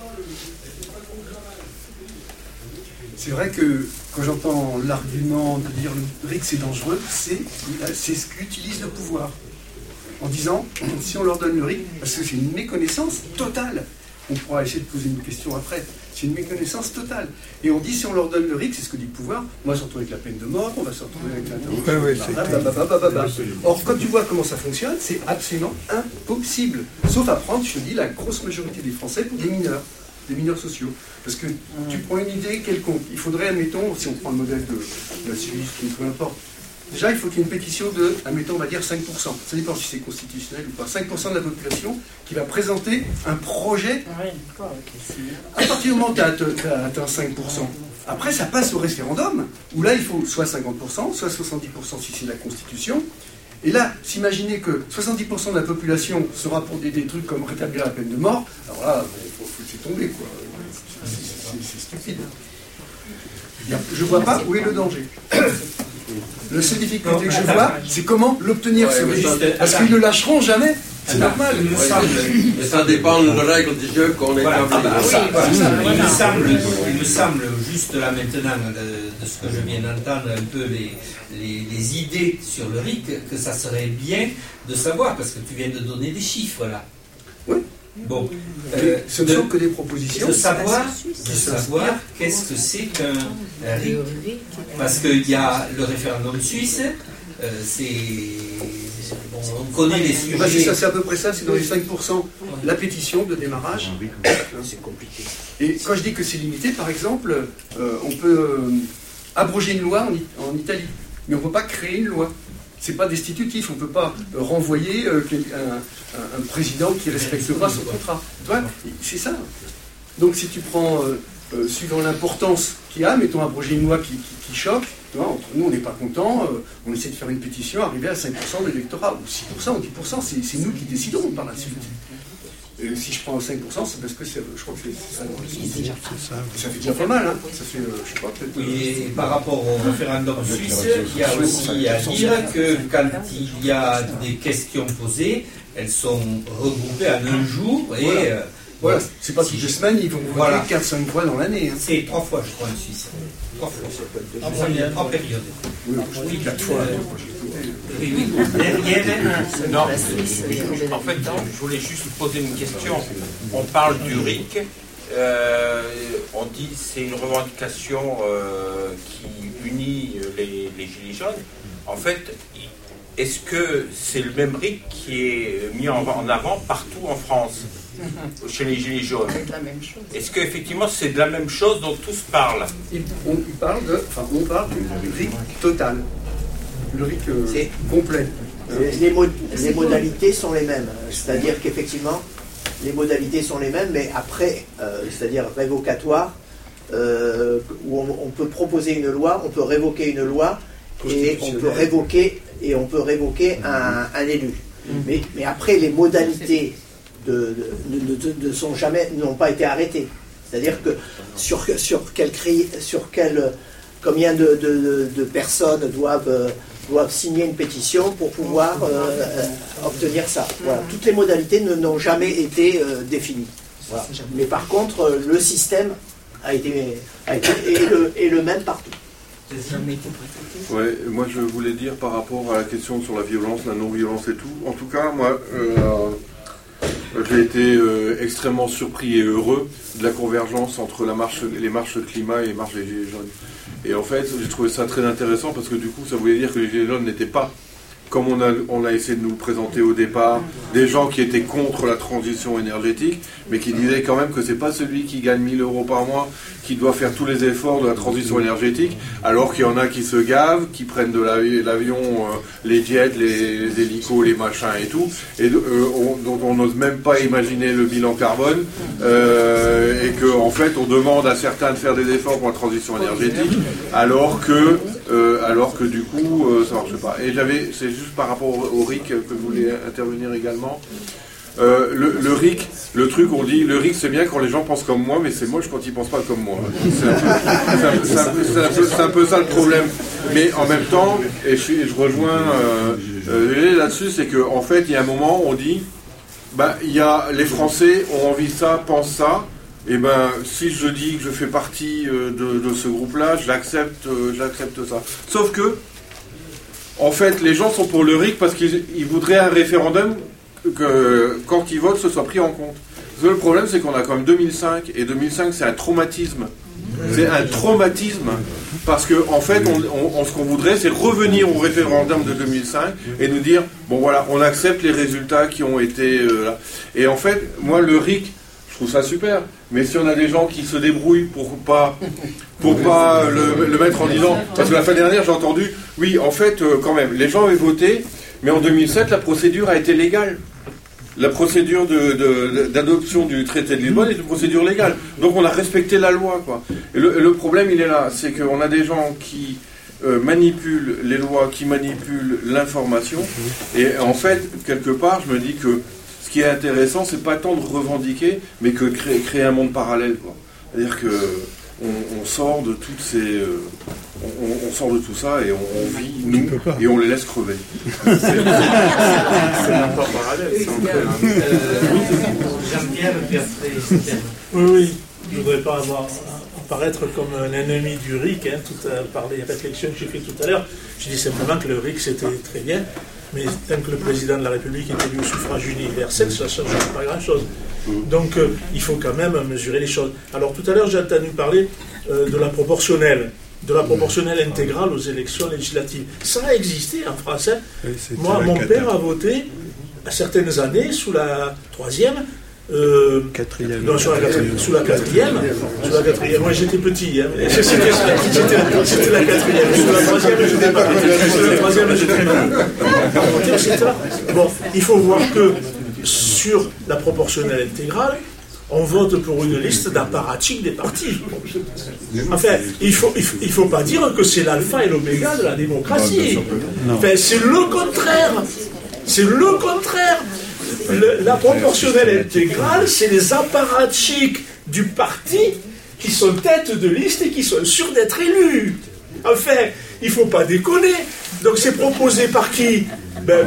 C'est vrai que quand j'entends l'argument de dire le R I C c'est dangereux, c'est, c'est ce qu'utilise le pouvoir. En disant, si on leur donne le R I C, parce que c'est une méconnaissance totale. on pourra essayer de poser une question après. C'est une méconnaissance totale. Et on dit, si on leur donne le R I C, c'est ce que dit le pouvoir, on va se retrouver avec la peine de mort, on va se retrouver avec l'intervention. Or, quand tu vois comment ça fonctionne, c'est absolument impossible. Sauf à prendre, je te dis, la grosse majorité des Français pour des mineurs, des mineurs sociaux. Parce que tu prends une idée quelconque. Il faudrait, admettons, si on prend le modèle de, de la Suisse, peu importe, déjà, il faut qu'il y ait une pétition de, admettons, on va dire cinq pour cent. Ça dépend si c'est constitutionnel ou pas. cinq pour cent de la population qui va présenter un projet. À partir du moment où tu as atteint cinq pour cent, après, ça passe au référendum, où là, il faut soit cinquante pour cent, soit soixante-dix pour cent si c'est la Constitution. Et là, s'imaginer que soixante-dix pour cent de la population sera pour des, des trucs comme rétablir la peine de mort, alors là, il faut, faut laisser tomber, quoi. C'est stupide. Je ne vois pas où est le danger. La seule difficulté que je vois, c'est comment l'obtenir, ouais, ce registre. Parce qu'ils ne lâcheront jamais. C'est normal. Il me semble. Mais ça dépend de la règle du jeu qu'on est voilà, établi. ah bah, oui, voilà. il, me semble, il me semble, juste là maintenant, de, de ce que je viens d'entendre, un peu les, les, les idées sur le R I C, que ça serait bien de savoir, parce que tu viens de donner des chiffres là. Oui. Bon, euh, ce ne sont que des propositions. De savoir, de savoir qu'est-ce que c'est qu'un R I C. Parce qu'il y a le référendum suisse, euh, c'est... Bon, on connaît les sujets. Bah, c'est ça, c'est à peu près ça, c'est dans les cinq pour cent la pétition de démarrage. C'est compliqué. Et quand je dis que c'est limité, par exemple, euh, on peut euh, abroger une loi en, en Italie, mais on ne peut pas créer une loi. C'est pas destitutif, on ne peut pas euh, renvoyer euh, un, un, un président qui ne respecte pas son contrat. C'est ça. Donc si tu prends, euh, euh, suivant l'importance qu'il y a, mettons abroger une loi qui, qui, qui choque, vois, entre nous on n'est pas content, euh, on essaie de faire une pétition, arriver à cinq pour cent de l'électorat, ou six pour cent ou dix pour cent, c'est nous qui décidons par la suite. Et si je prends cinq pour cent, c'est parce que je crois que c'est ça. Ça fait déjà pas mal, hein. Ça fait, euh, je sais pas, peut-être. Oui, et par rapport au référendum suisse, il y a aussi à dire que quand il y a des questions posées, elles sont regroupées en un jour et. Voilà. Euh, Voilà, c'est pas toutes les semaines, ils vont voter voilà. quatre cinq fois dans l'année. Hein. C'est trois fois, je crois, en Suisse. Trois fois. Ah, bon, il y a trois périodes. Oui, oui quatre fois. Euh, oui, oui. Non, en fait, je voulais juste poser une question. On parle du R I C. Euh, on dit que c'est une revendication euh, qui unit les, les Gilets jaunes. En fait, est-ce que c'est le même R I C qui est mis en, en avant partout en France chez les Gilets jaunes? Est-ce qu'effectivement c'est de la même chose dont tous parlent? On parle de, enfin, on parle du R I C total, le R I C euh, complet. Les, les, mod les modalités sont les mêmes, c'est-à-dire qu'effectivement les modalités sont les mêmes, mais après, euh, c'est-à-dire révocatoire, euh, où on, on peut proposer une loi, on peut révoquer une loi et on peut révoquer et on peut révoquer un, un élu. Mais, mais après les modalités de, de, de, de, de sont jamais n'ont pas été arrêtées. C'est-à-dire que sur sur quel cri, sur quel combien de, de, de personnes doivent doivent signer une pétition pour pouvoir euh, obtenir ça. Voilà. Toutes les modalités n'ont jamais été euh, définies. Voilà. Mais par contre, le système a été, a été est, le, est le même partout. Ouais, moi je voulais dire par rapport à la question sur la violence, la non-violence et tout. En tout cas, moi, euh, j'ai été euh, extrêmement surpris et heureux de la convergence entre la marche, les marches climat et les marches des Gilets jaunes. Et en fait, j'ai trouvé ça très intéressant parce que du coup, ça voulait dire que les Gilets jaunes n'étaient pas, comme on a, on a essayé de nous le présenter au départ, des gens qui étaient contre la transition énergétique, mais qui disaient quand même que c'est pas celui qui gagne mille euros par mois qui doit faire tous les efforts de la transition énergétique, alors qu'il y en a qui se gavent, qui prennent de l'avion, euh, les jets, les, les hélicos, les machins et tout, et euh, on, dont on n'ose même pas imaginer le bilan carbone, euh, et qu'en en fait on demande à certains de faire des efforts pour la transition énergétique, alors que, euh, alors que du coup euh, ça marche pas. Et j'avais, c'est juste par rapport au, au R I C que je voulais intervenir également. Euh, le, le R I C, le truc, on dit, le R I C c'est bien quand les gens pensent comme moi, mais c'est moche quand ils pensent pas comme moi. C'est un, un, un, un peu ça le problème. Mais en même temps, et je, je rejoins euh, euh, là-dessus, c'est qu'en en fait, il y a un moment, on dit, bah, il y a, les Français ont envie de ça, pensent ça, et ben, si je dis que je fais partie euh, de, de ce groupe-là, j'accepte, euh, j'accepte ça. Sauf que, en fait, les gens sont pour le R I C parce qu'ils voudraient un référendum que quand ils votent, ce soit pris en compte. Le problème, c'est qu'on a quand même deux mille cinq, et deux mille cinq, c'est un traumatisme. C'est un traumatisme, parce que en fait, on, on, on, ce qu'on voudrait, c'est revenir au référendum de deux mille cinq et nous dire, bon voilà, on accepte les résultats qui ont été euh, là. Et en fait, moi, le R I C, je trouve ça super, mais si on a des gens qui se débrouillent pour pas, pour pas le, le mettre en disant, parce que la fin dernière, j'ai entendu, oui, en fait, euh, quand même, les gens avaient voté, mais en deux mille sept, la procédure a été légale. La procédure de, de, d'adoption du traité de Lisbonne est une procédure légale. Donc on a respecté la loi, quoi. Et le, le problème, il est là, c'est qu'on a des gens qui euh, manipulent les lois, qui manipulent l'information. Et en fait, quelque part, je me dis que ce qui est intéressant, c'est pas tant de revendiquer, mais que créer, créer un monde parallèle, quoi. C'est-à-dire que on, on sort de toutes ces... Euh, on, on sort de tout ça et on, on vit, nous, et on les laisse crever. C'est, c'est, c'est un pas parallèle, c'est Jean-Pierre Bertré. Oui, oui, je ne voudrais pas avoir, apparaître comme un ennemi du R I C, hein, tout à, par les réflexions que j'ai faites tout à l'heure. Je dis simplement que le R I C, c'était très bien, mais tant que le président de la République est élu au suffrage universel, ça ne change pas grand-chose. Donc, euh, il faut quand même mesurer les choses. Alors, tout à l'heure, j'ai entendu parler euh, de la proportionnelle. de la proportionnelle intégrale aux élections législatives. Ça a existé en France. Hein. Oui, moi, mon père a voté à certaines années sous la troisième, euh, quatrième. Non, sous la quatrième. Sous la quatrième. Sous la quatrième. Moi, j'étais petit. Hein. C'était, c'était, c'était la quatrième. Sous la troisième, je n'étais pas. Sous la troisième, j'étais pas. Bon, il faut voir que sur la proportionnelle intégrale, on vote pour une liste d'apparatchiks des partis. Enfin, il ne faut, il faut, il faut pas dire que c'est l'alpha et l'oméga de la démocratie. Enfin, c'est le contraire. C'est le contraire. Le, la proportionnelle intégrale, c'est les apparatchiks du parti qui sont tête de liste et qui sont sûrs d'être élus. Enfin, il ne faut pas déconner. Donc c'est proposé par qui ? Ben,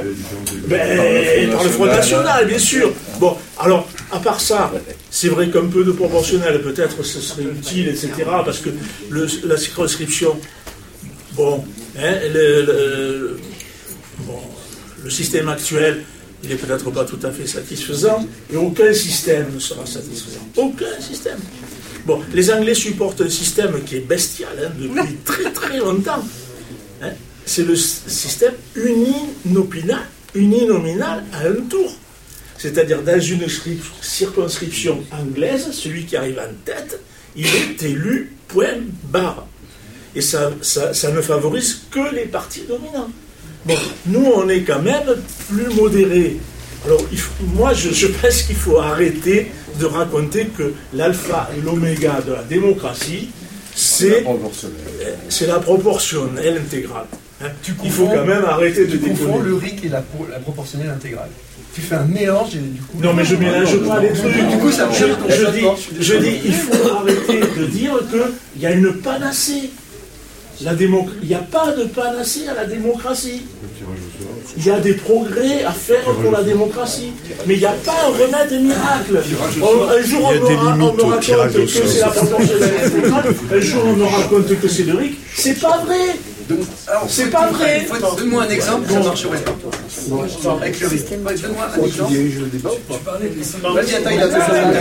ben, par le Front National, bien sûr. Bon, alors, à part ça, c'est vrai qu'un peu de proportionnel, peut-être, ce serait utile, et cetera, parce que le, la circonscription, bon, hein, le, le, bon, le système actuel, il n'est peut-être pas tout à fait satisfaisant, et aucun système ne sera satisfaisant. Aucun système. Bon, les Anglais supportent un système qui est bestial, hein, depuis très très longtemps. Hein. C'est le système uninominal, uninominal à un tour. C'est-à-dire, dans une circonscription anglaise, celui qui arrive en tête, il est élu point barre. Et ça, ça, ça ne favorise que les partis dominants. Bon, nous, on est quand même plus modérés. Alors, il faut, moi, je, je pense qu'il faut arrêter de raconter que l'alpha et l'oméga de la démocratie, c'est la proportionnelle, c'est la proportionnelle intégrale. Hein. Il faut quand même arrêter de déconner. Tu confonds le R I C et la, pro, la proportionnelle intégrale. Tu fais un mélange et du coup... Non, mais je mélange pas les trucs. Du coup, ça je, je, dis, je dis, il faut arrêter de dire qu'il y a une panacée. La démoc... Il n'y a pas de panacée à la démocratie. Il y a des progrès à faire pour la démocratie. Mais il n'y a pas un remède miracle. On, un jour, on me, on me raconte que c'est la proportionnelle intégrale. Un jour, on me raconte que c'est le R I C. C'est pas vrai. Alors, c'est pas vrai. Donne-moi un exemple, ça marcherait pas. Avec le R I C. Donne-moi un exemple. Tu parlais de... Vas-y, attends, il a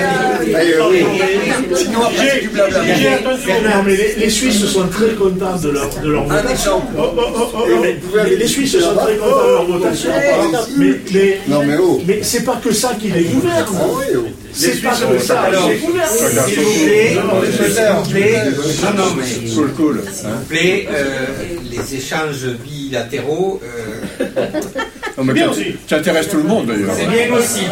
deux choses. Sinon, après, c'est du blabla. Non, mais les, les Suisses sont très contents de leur, de leur votation. Un exemple. Oh, oh, oh, oh, oh. Les, les Suisses sont très contents de leur votation. Mais, mais, non, mais, oh. mais c'est pas que ça qui les gouverne. C'est pas que ça qui les gouverne. S'il vous plaît, s'il vous plaît, non, non, mais s'il vous plaît, les échanges bilatéraux. Euh... Non, mais ça intéresse tout le monde d'ailleurs. C'est bien aussi.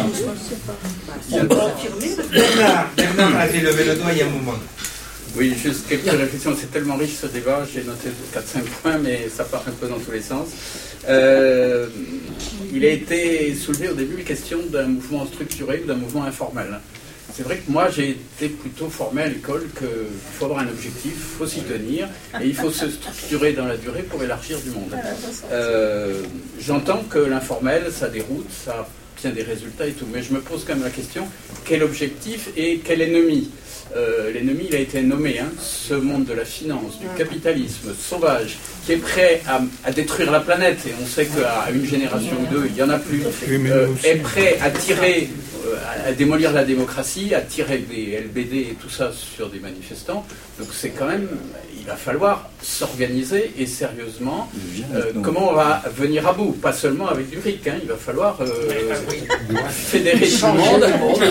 Bernard, Bernard avait levé le doigt il y a un moment. Oui, juste quelques réflexions. C'est tellement riche ce débat. J'ai noté quatre cinq points, mais ça part un peu dans tous les sens. Euh, il a été soulevé au début la question d'un mouvement structuré ou d'un mouvement informel. C'est vrai que moi, j'ai été plutôt formé à l'école qu'il faut avoir un objectif, il faut s'y tenir, et il faut se structurer dans la durée pour élargir du monde. Euh, j'entends que l'informel, ça déroute, ça obtient des résultats et tout, mais je me pose quand même la question, quel objectif et quel ennemi ? Euh, l'ennemi, il a été nommé, hein, ce monde de la finance, du capitalisme sauvage, qui est prêt à, à détruire la planète, et on sait qu'à une génération ou deux, il n'y en a plus, euh, est prêt à tirer, euh, à démolir la démocratie, à tirer des L B D et tout ça sur des manifestants. Donc c'est quand même, il va falloir s'organiser et sérieusement euh, comment on va venir à bout, pas seulement avec du R I C, hein, il va falloir euh, fédérer tout le monde.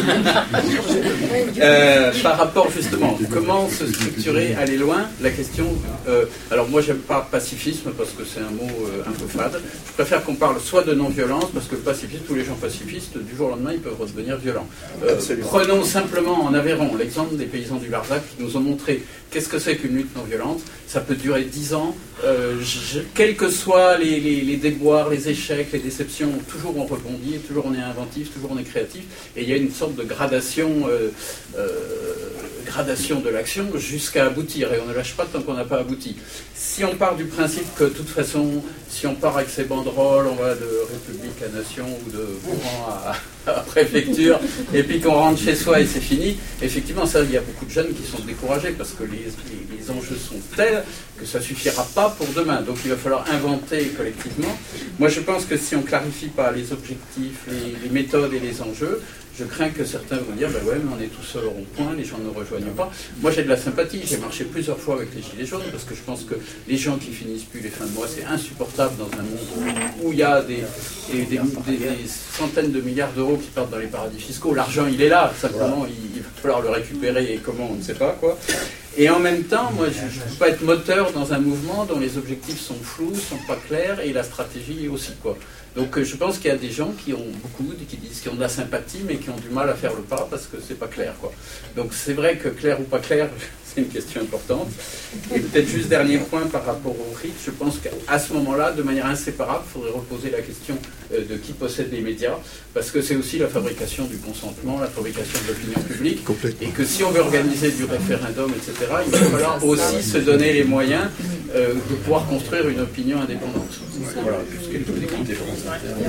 Euh, par rapport justement, comment se structurer, aller loin, la question, euh, alors moi j'aime pas pacifisme parce que c'est un mot euh, un peu fade, je préfère qu'on parle soit de non-violence, parce que le pacifisme, tous les gens pacifistes, du jour au lendemain, ils peuvent redevenir violents. Euh, prenons simplement en Aveyron l'exemple des paysans du Larzac qui nous ont montré qu'est-ce que c'est qu'une lutte non-violente. Ça peut durer dix ans, euh, je, quels que soient les, les, les déboires, les échecs, les déceptions, toujours on rebondit, toujours on est inventif, toujours on est créatif, et il y a une sorte de gradation, euh, euh, gradation de l'action jusqu'à aboutir, et on ne lâche pas tant qu'on n'a pas abouti. Si on part du principe que de toute façon, si on part avec ses banderoles, on va de République à Nation ou de courant à, à préfecture, et puis qu'on rentre chez soi et c'est fini, effectivement, ça, il y a beaucoup de jeunes qui sont découragés parce que les, les, les enjeux sont tels que ça ne suffira pas pour demain. Donc il va falloir inventer collectivement. Moi, je pense que si on ne clarifie pas les objectifs, les, les méthodes et les enjeux, je crains que certains vont dire, ben ouais, mais on est tout seul au rond-point, les gens ne nous rejoignent pas. Moi, j'ai de la sympathie. J'ai marché plusieurs fois avec les Gilets jaunes parce que je pense que les gens qui finissent plus les fins de mois, c'est insupportable dans un monde où il y a des, des, des, des, des centaines de milliards d'euros qui partent dans les paradis fiscaux. L'argent, il est là. Simplement, il, il va falloir le récupérer et comment, on ne sait pas, quoi. Et en même temps, moi, je ne peux pas être moteur dans un mouvement dont les objectifs sont flous, sont pas clairs, et la stratégie aussi, quoi. Donc je pense qu'il y a des gens qui ont beaucoup, qui disent qu'ils ont de la sympathie, mais qui ont du mal à faire le pas parce que c'est pas clair, quoi. Donc c'est vrai que clair ou pas clair, c'est une question importante. Et peut-être juste dernier point par rapport au R I C, je pense qu'à ce moment-là, de manière inséparable, il faudrait reposer la question de qui possède les médias, parce que c'est aussi la fabrication du consentement, la fabrication de l'opinion publique, et que si on veut organiser du référendum, et cetera, il va falloir aussi se donner les moyens euh, de pouvoir construire une opinion indépendante. Voilà, puisqu'elle peut décompter France Inter.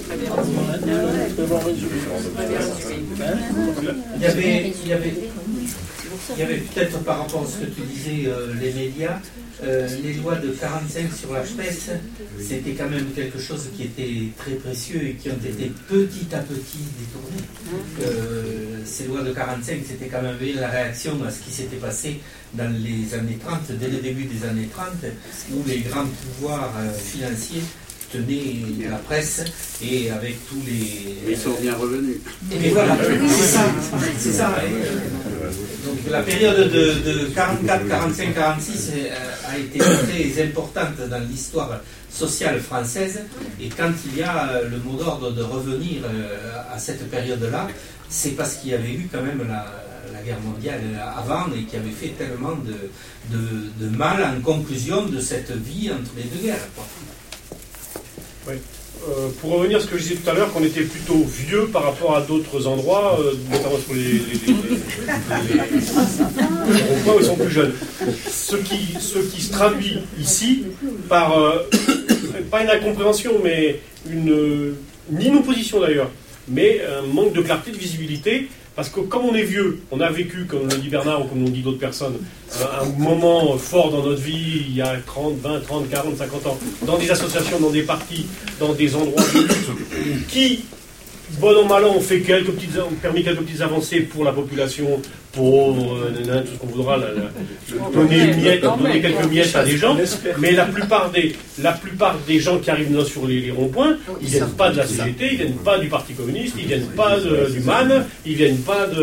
Il y avait, il y avait, il y avait peut-être par rapport à ce que tu disais, euh, les médias, euh, les lois de quarante-cinq sur la presse, c'était quand même quelque chose qui était très précieux et qui ont été petit à petit détournés. Euh, ces lois de quarante-cinq, c'était quand même la réaction à ce qui s'était passé dans les années trente, dès le début des années trente, où les grands pouvoirs euh, financiers tenaient la presse et avec tous les... Ils sont bien revenus. Et voilà, c'est ça, c'est ça. Donc la période de, de quarante-quatre, quarante-cinq, quarante-six a été très importante dans l'histoire sociale française, et quand il y a le mot d'ordre de revenir à cette période-là, c'est parce qu'il y avait eu quand même la, la guerre mondiale avant et qui avait fait tellement de, de, de mal en conclusion de cette vie entre les deux guerres, quoi. Oui. Euh, pour revenir à ce que je disais tout à l'heure, qu'on était plutôt vieux par rapport à d'autres endroits, euh, notamment sur les, les, les, les, les, les ronds-points où ils sont plus jeunes. Ce qui, ce qui se traduit ici par, euh, pas une incompréhension, mais une, une inopposition d'ailleurs, mais un manque de clarté, de visibilité. Parce que comme on est vieux, on a vécu, comme le dit Bernard ou comme l'ont dit d'autres personnes, un moment fort dans notre vie, il y a trente, vingt, trente, quarante, cinquante ans, dans des associations, dans des partis, dans des endroits de lutte, qui, bon an mal an, ont fait quelques petites, ont permis quelques petites avancées pour la population pauvre, euh, tout ce qu'on voudra, la, la, donner, miettes, donner quelques miettes à des gens, mais la plupart des, la plupart des gens qui arrivent là sur les, les ronds-points, ils viennent pas de la C G T, ils viennent pas du Parti communiste, ils viennent pas de, du M A N, ils viennent pas de,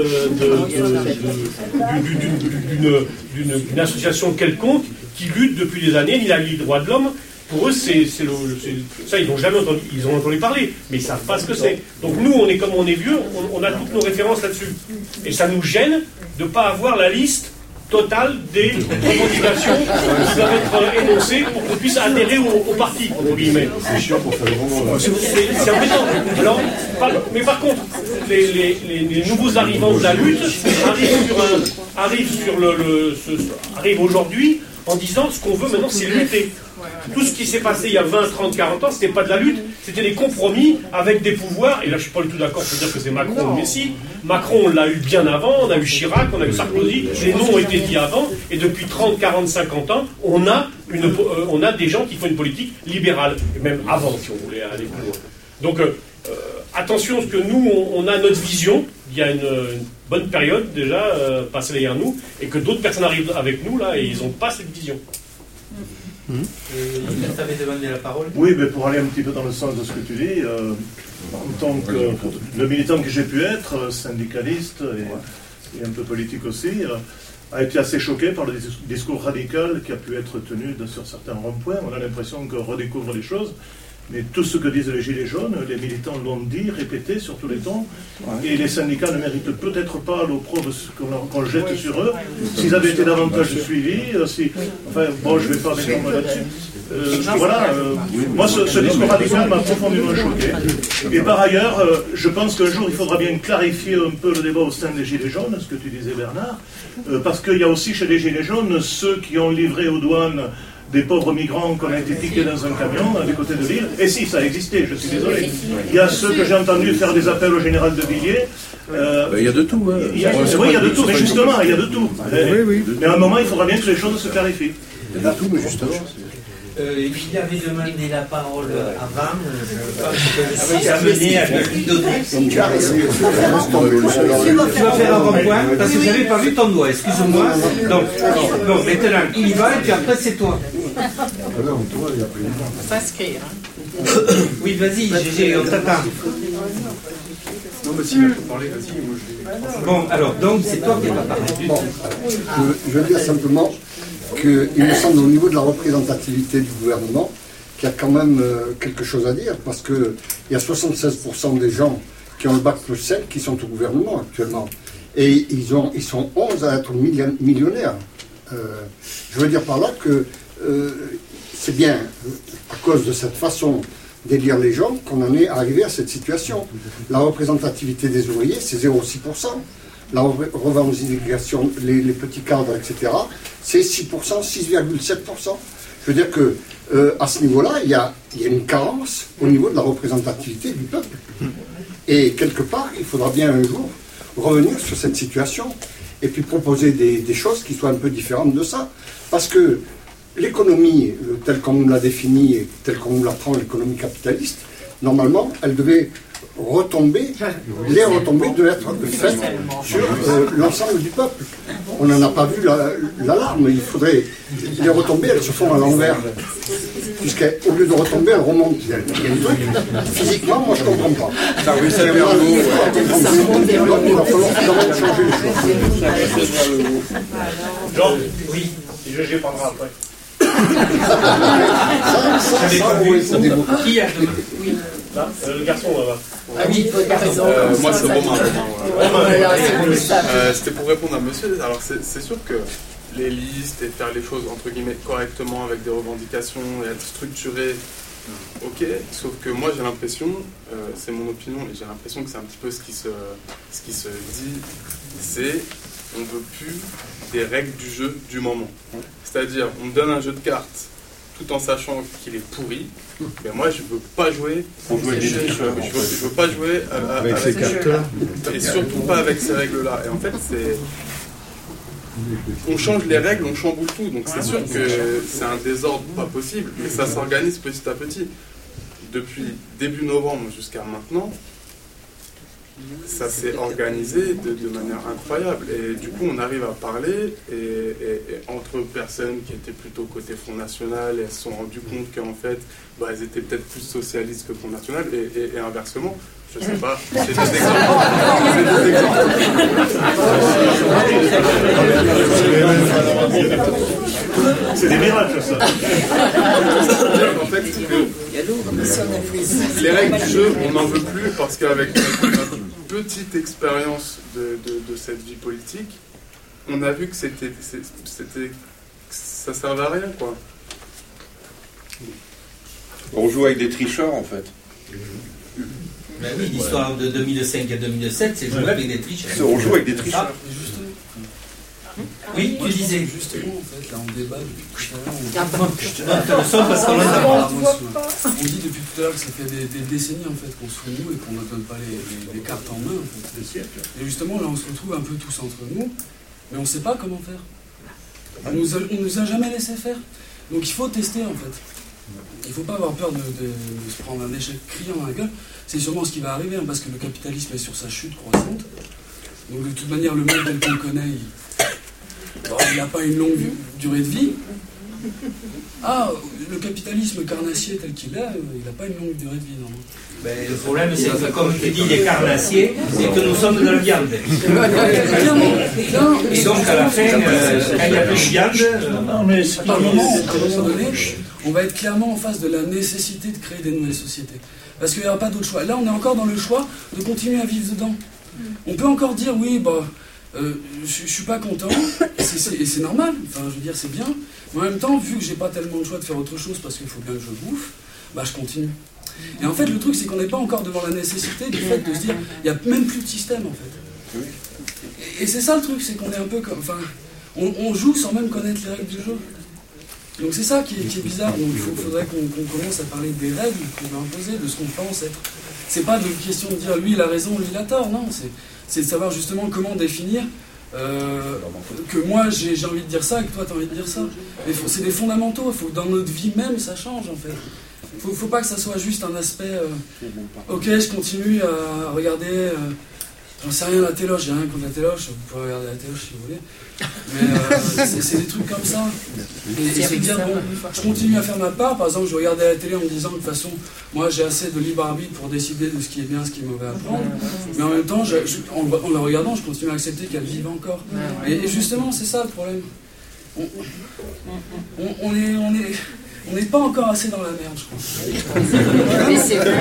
d'une association quelconque qui lutte depuis des années, ni la Ligue des droits de l'homme. Pour eux, c'est, c'est le, c'est, ça, ils n'ont jamais entendu, ils ont entendu parler, mais ils ne savent pas ce que c'est. Donc nous, on est comme on est vieux, on, on a toutes nos références là-dessus. Et ça nous gêne de ne pas avoir la liste totale des revendications qui doivent être énoncées pour qu'on puisse adhérer au, au parti, entre guillemets. C'est chiant pour faire le moment. C'est, c'est, c'est embêtant. Alors, par, mais par contre, les, les, les, les nouveaux arrivants de la lutte arrivent sur, un, arrivent sur le, le ce, arrivent aujourd'hui en disant ce qu'on veut maintenant, c'est lutter. Tout ce qui s'est passé il y a vingt, trente, quarante ans, c'était pas de la lutte, c'était des compromis avec des pouvoirs. Et là, je suis pas du tout d'accord pour dire que c'est Macron le Messie. Macron, on l'a eu bien avant, on a eu Chirac, on a eu Sarkozy, les noms ont été dits avant. Et depuis trente, quarante, cinquante ans, on a, une, euh, on a des gens qui font une politique libérale. Et même avant, si on voulait aller plus loin. Donc, euh, attention, parce que nous, on, on a notre vision, il y a une, une bonne période déjà euh, passée derrière nous, et que d'autres personnes arrivent avec nous, là, et ils n'ont pas cette vision. Mmh. Euh, tu avais demandé la parole. Oui, mais pour aller un petit peu dans le sens de ce que tu dis, euh, en tant que le militant que j'ai pu être, syndicaliste et, et un peu politique aussi, euh, a été assez choqué par le discours radical qui a pu être tenu de, sur certains ronds-points. On a l'impression qu'on redécouvre les choses. Mais tout ce que disent les Gilets jaunes, les militants l'ont dit, répété sur tous les tons, et les syndicats ne méritent peut-être pas l'opprobre qu'on qu'on jette oui, sur eux. S'ils avaient été davantage suivis, si, enfin, bon, je ne vais pas m'étendre là-dessus. Euh, voilà, euh, moi, ce, ce discours radical m'a profondément choqué. Et par ailleurs, euh, je pense qu'un jour, il faudra bien clarifier un peu le débat au sein des Gilets jaunes, ce que tu disais, Bernard, euh, parce qu'il y a aussi chez les Gilets jaunes ceux qui ont livré aux douanes des pauvres migrants qu'on a été piqués dans un camion du côté de l'île. Et si, ça a existé, je suis désolé. Il y a ceux que j'ai entendus faire des appels au général de Villiers. Euh, ben, il y a de tout. Hein. Il y a, oui, il y a de tout, mais justement, il y a de tout. Oui, oui. Mais à un moment, il faudra bien que les choses se clarifient. Il y a de tout, mais justement. Euh, il avait demandé la parole avant, je pense que je suis amené à lui donner. Tu as raison. Tu vas faire un rond-point, parce que je n'avais pas vu ton doigt, excuse-moi. Donc, bon, maintenant, il y va, et puis après, c'est toi. S'inscrire. Oui, vas-y, Gégé, on t'attend. Non, mais si, il faut parler, vas-y, moi je vais... Bon, alors, donc, c'est toi qui vas parler. Bon, je, je veux dire simplement qu'il me semble au niveau de la représentativité du gouvernement qu'il y a quand même euh, quelque chose à dire, parce qu'il y a soixante-seize pour cent des gens qui ont le bac plus cinq qui sont au gouvernement actuellement. Et ils, ont, ils sont onze à être millionnaires. Euh, je veux dire par là que euh, c'est bien à cause de cette façon d'élire les gens qu'on en est arrivé à cette situation. La représentativité des ouvriers, c'est zéro virgule six pour cent. La revendication, les, les petits cadres, et cetera, c'est six pour cent, six virgule sept pour cent. Je veux dire que euh, à ce niveau-là, il y a, il y a une carence au niveau de la représentativité du peuple. Et quelque part, il faudra bien un jour revenir sur cette situation et puis proposer des, des choses qui soient un peu différentes de ça. Parce que l'économie, euh, telle qu'on nous l'a définie et telle qu'on nous l'apprend, l'économie capitaliste, normalement, elle devait retomber, les retombées devaient être faites sur euh, l'ensemble du peuple. On n'en a pas vu l'alarme, la, il faudrait... Les retombées, elles se font à l'envers. Puisqu'au lieu de retomber, elles remontent. Il y a des trucs, physiquement, moi je ne comprends pas. Ça oui, c'est bien. Donc il va falloir changer les choses. Jean, oui, je vais prendre après. ça, ça, ça, oui, ça développe. Qui a oui. Là, euh, le garçon là-bas. Ah oui, euh, moi c'est Romain. Euh, C'était pour répondre à monsieur. Alors c'est sûr que les listes et faire les choses entre guillemets correctement avec des revendications et être structuré, ok. Sauf que moi j'ai l'impression, euh, c'est mon opinion, et j'ai l'impression que c'est un petit peu ce qui se, ce qui se dit, c'est on veut plus des règles du jeu du moment. C'est-à-dire on me donne un jeu de cartes tout en sachant qu'il est pourri, mais moi je veux pas jouer, on joue avec des tricheurs, je, veux, je veux pas jouer à, à, avec, avec ces cartes-là, et surtout pas avec ces règles-là. Et en fait, c'est on change les règles, on chamboule tout. Donc c'est sûr que c'est un désordre pas possible, mais ça s'organise petit à petit. Depuis début novembre jusqu'à maintenant, ça s'est organisé de, de manière incroyable. Et du coup, on arrive à parler, et, et, et entre personnes qui étaient plutôt côté Front National, elles se sont rendues compte qu'en fait, bah, elles étaient peut-être plus socialistes que Front National, et, et, et inversement. Je sais pas, c'est des exemples. C'est des miracles, ça. En fait, les règles du jeu, on n'en veut plus parce qu'avec notre petite expérience de, de, de cette vie politique, on a vu que c'était, c'était, ça servait à rien, quoi. On joue avec des tricheurs, en fait. Ben oui, l'histoire de deux mille cinq à deux mille sept, c'est jouer avec des tricheurs. On joue avec des tricheurs. Oui, tu disais. Justement, en fait, là, on débat depuis tout à l'heure. Je te donne le son parce qu'on l'entend pas. On dit depuis tout à l'heure que ça fait des, des décennies en fait, qu'on se réunit et qu'on ne donne pas les, les, les cartes en main. En fait. Et justement, là, on se retrouve un peu tous entre nous, mais on ne sait pas comment faire. On nous a, on nous a jamais laissé faire. Donc il faut tester, en fait. Il ne faut pas avoir peur de, de, de se prendre un échec criant dans la gueule. C'est sûrement ce qui va arriver, hein, parce que le capitalisme est sur sa chute croissante. Donc de toute manière, le monde tel qu'on le connaît, il bon, n'a pas une longue durée de vie. Ah, le capitalisme carnassier tel qu'il est, il n'a pas une longue durée de vie, non. Ben, le problème, c'est que, comme tu dis, les carnassiers, c'est que nous sommes de la viande. Et donc, à la fin, euh, quand il n'y a plus de viande... Euh, non, mais ce à un moment, à un moment donné, on va être clairement en face de la nécessité de créer des nouvelles sociétés. Parce qu'il n'y aura pas d'autre choix. Là, on est encore dans le choix de continuer à vivre dedans. On peut encore dire, oui, bah, euh, je ne suis pas content, et c'est normal, enfin, je veux dire, c'est bien. Mais en même temps, vu que j'ai pas tellement le choix de faire autre chose parce qu'il faut bien que je bouffe, bah, je continue. Et en fait, le truc, c'est qu'on n'est pas encore devant la nécessité du fait de se dire, il n'y a même plus de système, en fait. Et, et c'est ça le truc, c'est qu'on est un peu comme... Enfin, on, on joue sans même connaître les règles du jeu. Donc c'est ça qui est, qui est bizarre. Donc il faut, faudrait qu'on qu'on commence à parler des règles qu'on va imposer, de ce qu'on pense être. C'est pas de question de dire lui il a raison, lui il a tort, non. C'est de savoir justement comment définir euh, que moi j'ai envie de dire ça et que toi tu as envie de dire ça. C'est des fondamentaux, il faut que dans notre vie même ça change en fait. Faut, faut pas que ça soit juste un aspect euh, ok je continue à regarder euh, j'en sais rien la téloche, j'ai rien contre la téloche, vous pouvez regarder la téloche si vous voulez, mais euh, c'est des trucs comme ça et, et c'est dire bon je continue à faire ma part. Par exemple je regardais la télé en me disant de toute façon moi j'ai assez de libre arbitre pour décider de ce qui est bien, ce qui est mauvais à prendre, mais en même temps je, je, en, en la regardant je continue à accepter qu'elle vive encore et, et justement c'est ça le problème, on, on, on est on est on n'est pas encore assez dans la merde, je crois. Mais c'est vrai.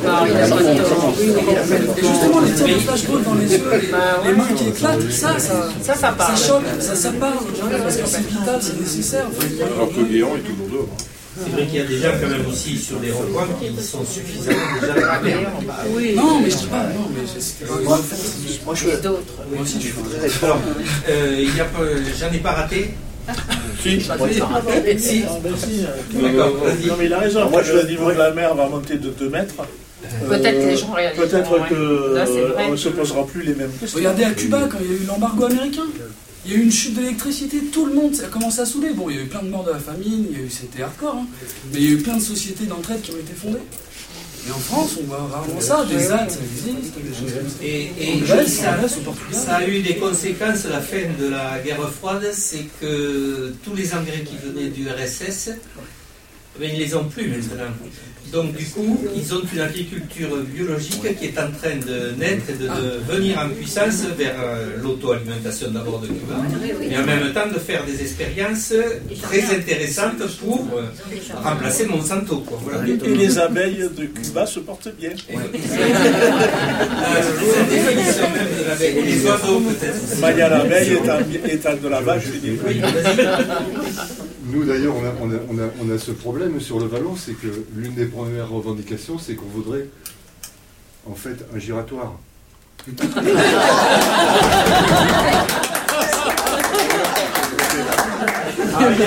Et justement, les tirs de flashball dans les yeux, les, les mains qui éclatent, ça, ça, ça, ça, parle. Ça choque, ça, ça parle, parce que c'est vital, c'est nécessaire. Alors que le Guéant est toujours dehors. C'est vrai qu'il y a des gens quand même aussi sur les ronds-points qui sont suffisamment déjà gravés. Oui. Non, mais je dis pas, non, mais c'était pas moi, moi je veux d'autres. Moi aussi, je voudrais répondre. Euh, J'en ai pas raté. Si, si. D'accord, non mais il a raison, moi, le niveau de la mer va monter de deux mètres. Peut-être que les gens réalisent. Peut-être qu'on ne se posera plus les mêmes questions. Regardez à Cuba, quand il y a eu l'embargo américain, il y a eu une chute d'électricité, tout le monde a commencé à saouler. Bon, il y a eu plein de morts de la famine, c'était hardcore, hein, mais il y a eu plein de sociétés d'entraide qui ont été fondées. Et en France, on voit rarement ça, des A T, ça existe, des choses comme ça. Et, et ça, ça a eu des conséquences à la fin de la guerre froide, c'est que tous les engrais qui venaient du R S S, ben, ils ne les ont plus maintenant. Donc du coup, ils ont une agriculture biologique qui est en train de naître et de, de venir en puissance vers euh, l'auto-alimentation d'abord de Cuba, et en même temps de faire des expériences très intéressantes pour euh, remplacer Monsanto. Quoi. Voilà. Et, et les abeilles de Cuba se portent bien. Ouais. La définition même de l'abeille. Et les oiseaux peut-être. Maya l'abeille étant de la vache, je dis oui. Nous d'ailleurs, on a, on, a, on, a, on a ce problème sur le Vallon, c'est que l'une des premières revendications, c'est qu'on voudrait en fait un giratoire. Ah, on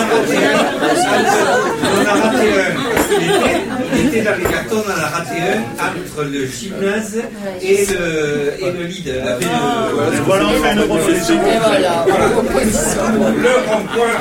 a raté un. Il était dans les cartons, on en a raté un entre le gymnase et le, et le lead. La V deux. Voilà, on fait une proposition. Et voilà, le rond-point.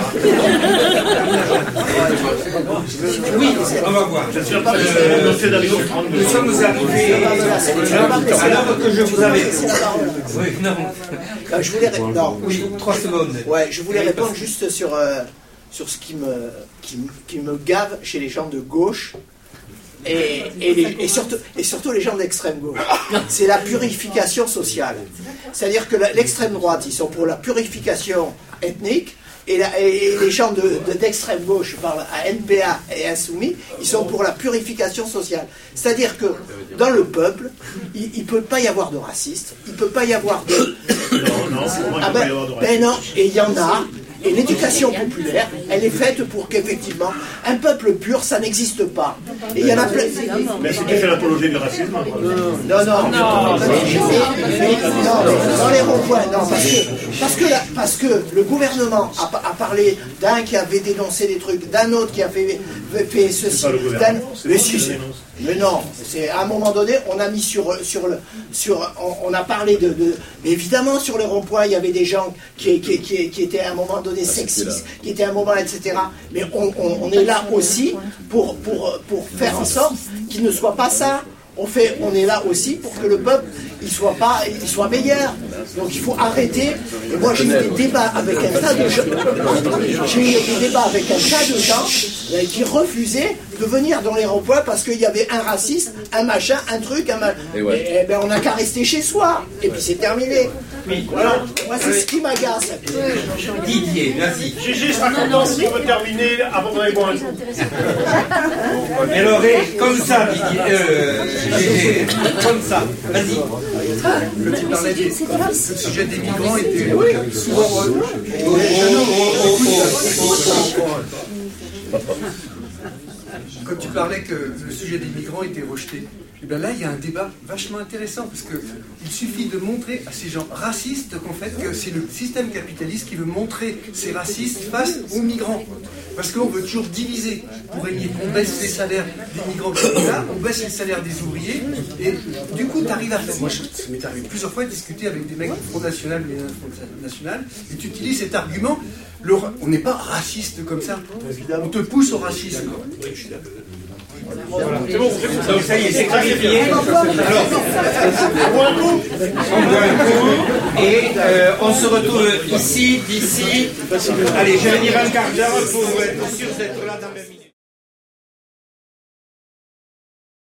Oui, on va voir. Je ne sais pas que c'est dans les contrats. Nous sommes arrivés à l'heure que je vous avais. Oui, non. Euh, je voulais répondre. Non, oui, trois secondes. Ouais, je voulais répondre juste sur, euh, sur ce qui me, qui, qui me gave chez les gens de gauche et, et, les, et, surtout, et surtout les gens d'extrême gauche. C'est la purification sociale. C'est-à-dire que l'extrême droite, ils sont pour la purification ethnique. Et, la, et les gens d'extrême de, gauche, je parle à N P A et Insoumis, ils sont pour la purification sociale. C'est-à-dire que dans le peuple, il ne peut pas y avoir de racistes, il ne peut pas y avoir de... Non, non, pour moi, il ne ah peut ben, pas y avoir de racistes. Ben non, et il y en a. Et l'éducation populaire, elle est faite pour qu'effectivement, un peuple pur, ça n'existe pas. Et il y en a plein. Mais c'est qui fait l'apologie du racisme? Non, non, non. Non, dans les ronds-points, non, parce que, parce, que la, parce que le gouvernement a, a parlé d'un qui avait dénoncé des trucs, d'un autre qui a fait, fait ceci. C'est pas le gouvernement, c'est mais, pas si, qui c'est- dénonce. mais non, c'est à un moment donné, on a mis sur sur le sur on, on a parlé de, de évidemment sur les ronds-points, il y avait des gens qui qui, qui, qui étaient à un moment donné sexistes, qui étaient à un moment et cetera. Mais on, on, on est là aussi pour pour pour faire en sorte qu'il ne soit pas ça. On, fait, on est là aussi pour que le peuple il soit, pas, il soit meilleur. Donc il faut arrêter. Et moi j'ai eu des débats avec un tas de gens. J'ai eu des débats avec un tas de gens euh, qui refusaient de venir dans les ronds-points parce qu'il y avait un raciste, un machin, un truc, un machin. Et, ouais. et, et ben, on n'a qu'à rester chez soi. Et puis c'est terminé. Oui. Voilà. Moi c'est ce qui m'agace. Didier, vas-y. Gégé sera content si on veut terminer avant d'aller boire un coup. Et alors, et, comme ça, Didier, euh, Gégé, comme ça, vas-y. Quand il parlait des, le sujet des migrants était souvent. Quand tu parlais que le sujet des migrants était rejeté, et bien là il y a un débat vachement intéressant parce que il suffit de montrer à ces gens racistes qu'en fait que c'est le système capitaliste qui veut montrer ces racistes face aux migrants. Parce qu'on veut toujours diviser pour régner. On baisse les salaires des migrants qui sont là, on baisse les salaires des ouvriers, et du coup tu arrives à faire. Moi, ça m'est arrivé plusieurs fois de discuter avec des mecs du Front National, mais Front National, et tu utilises cet argument. Le, on n'est pas raciste comme ça. On te pousse au racisme. Voilà. C'est bon, c'est bon. Donc ça y est, c'est clarifié. Alors, on boit un coup. On boit un coup. Et euh, on se retrouve ici, d'ici. Allez, je vais dire un quart d'heure pour être sûr d'être là dans vingt minutes.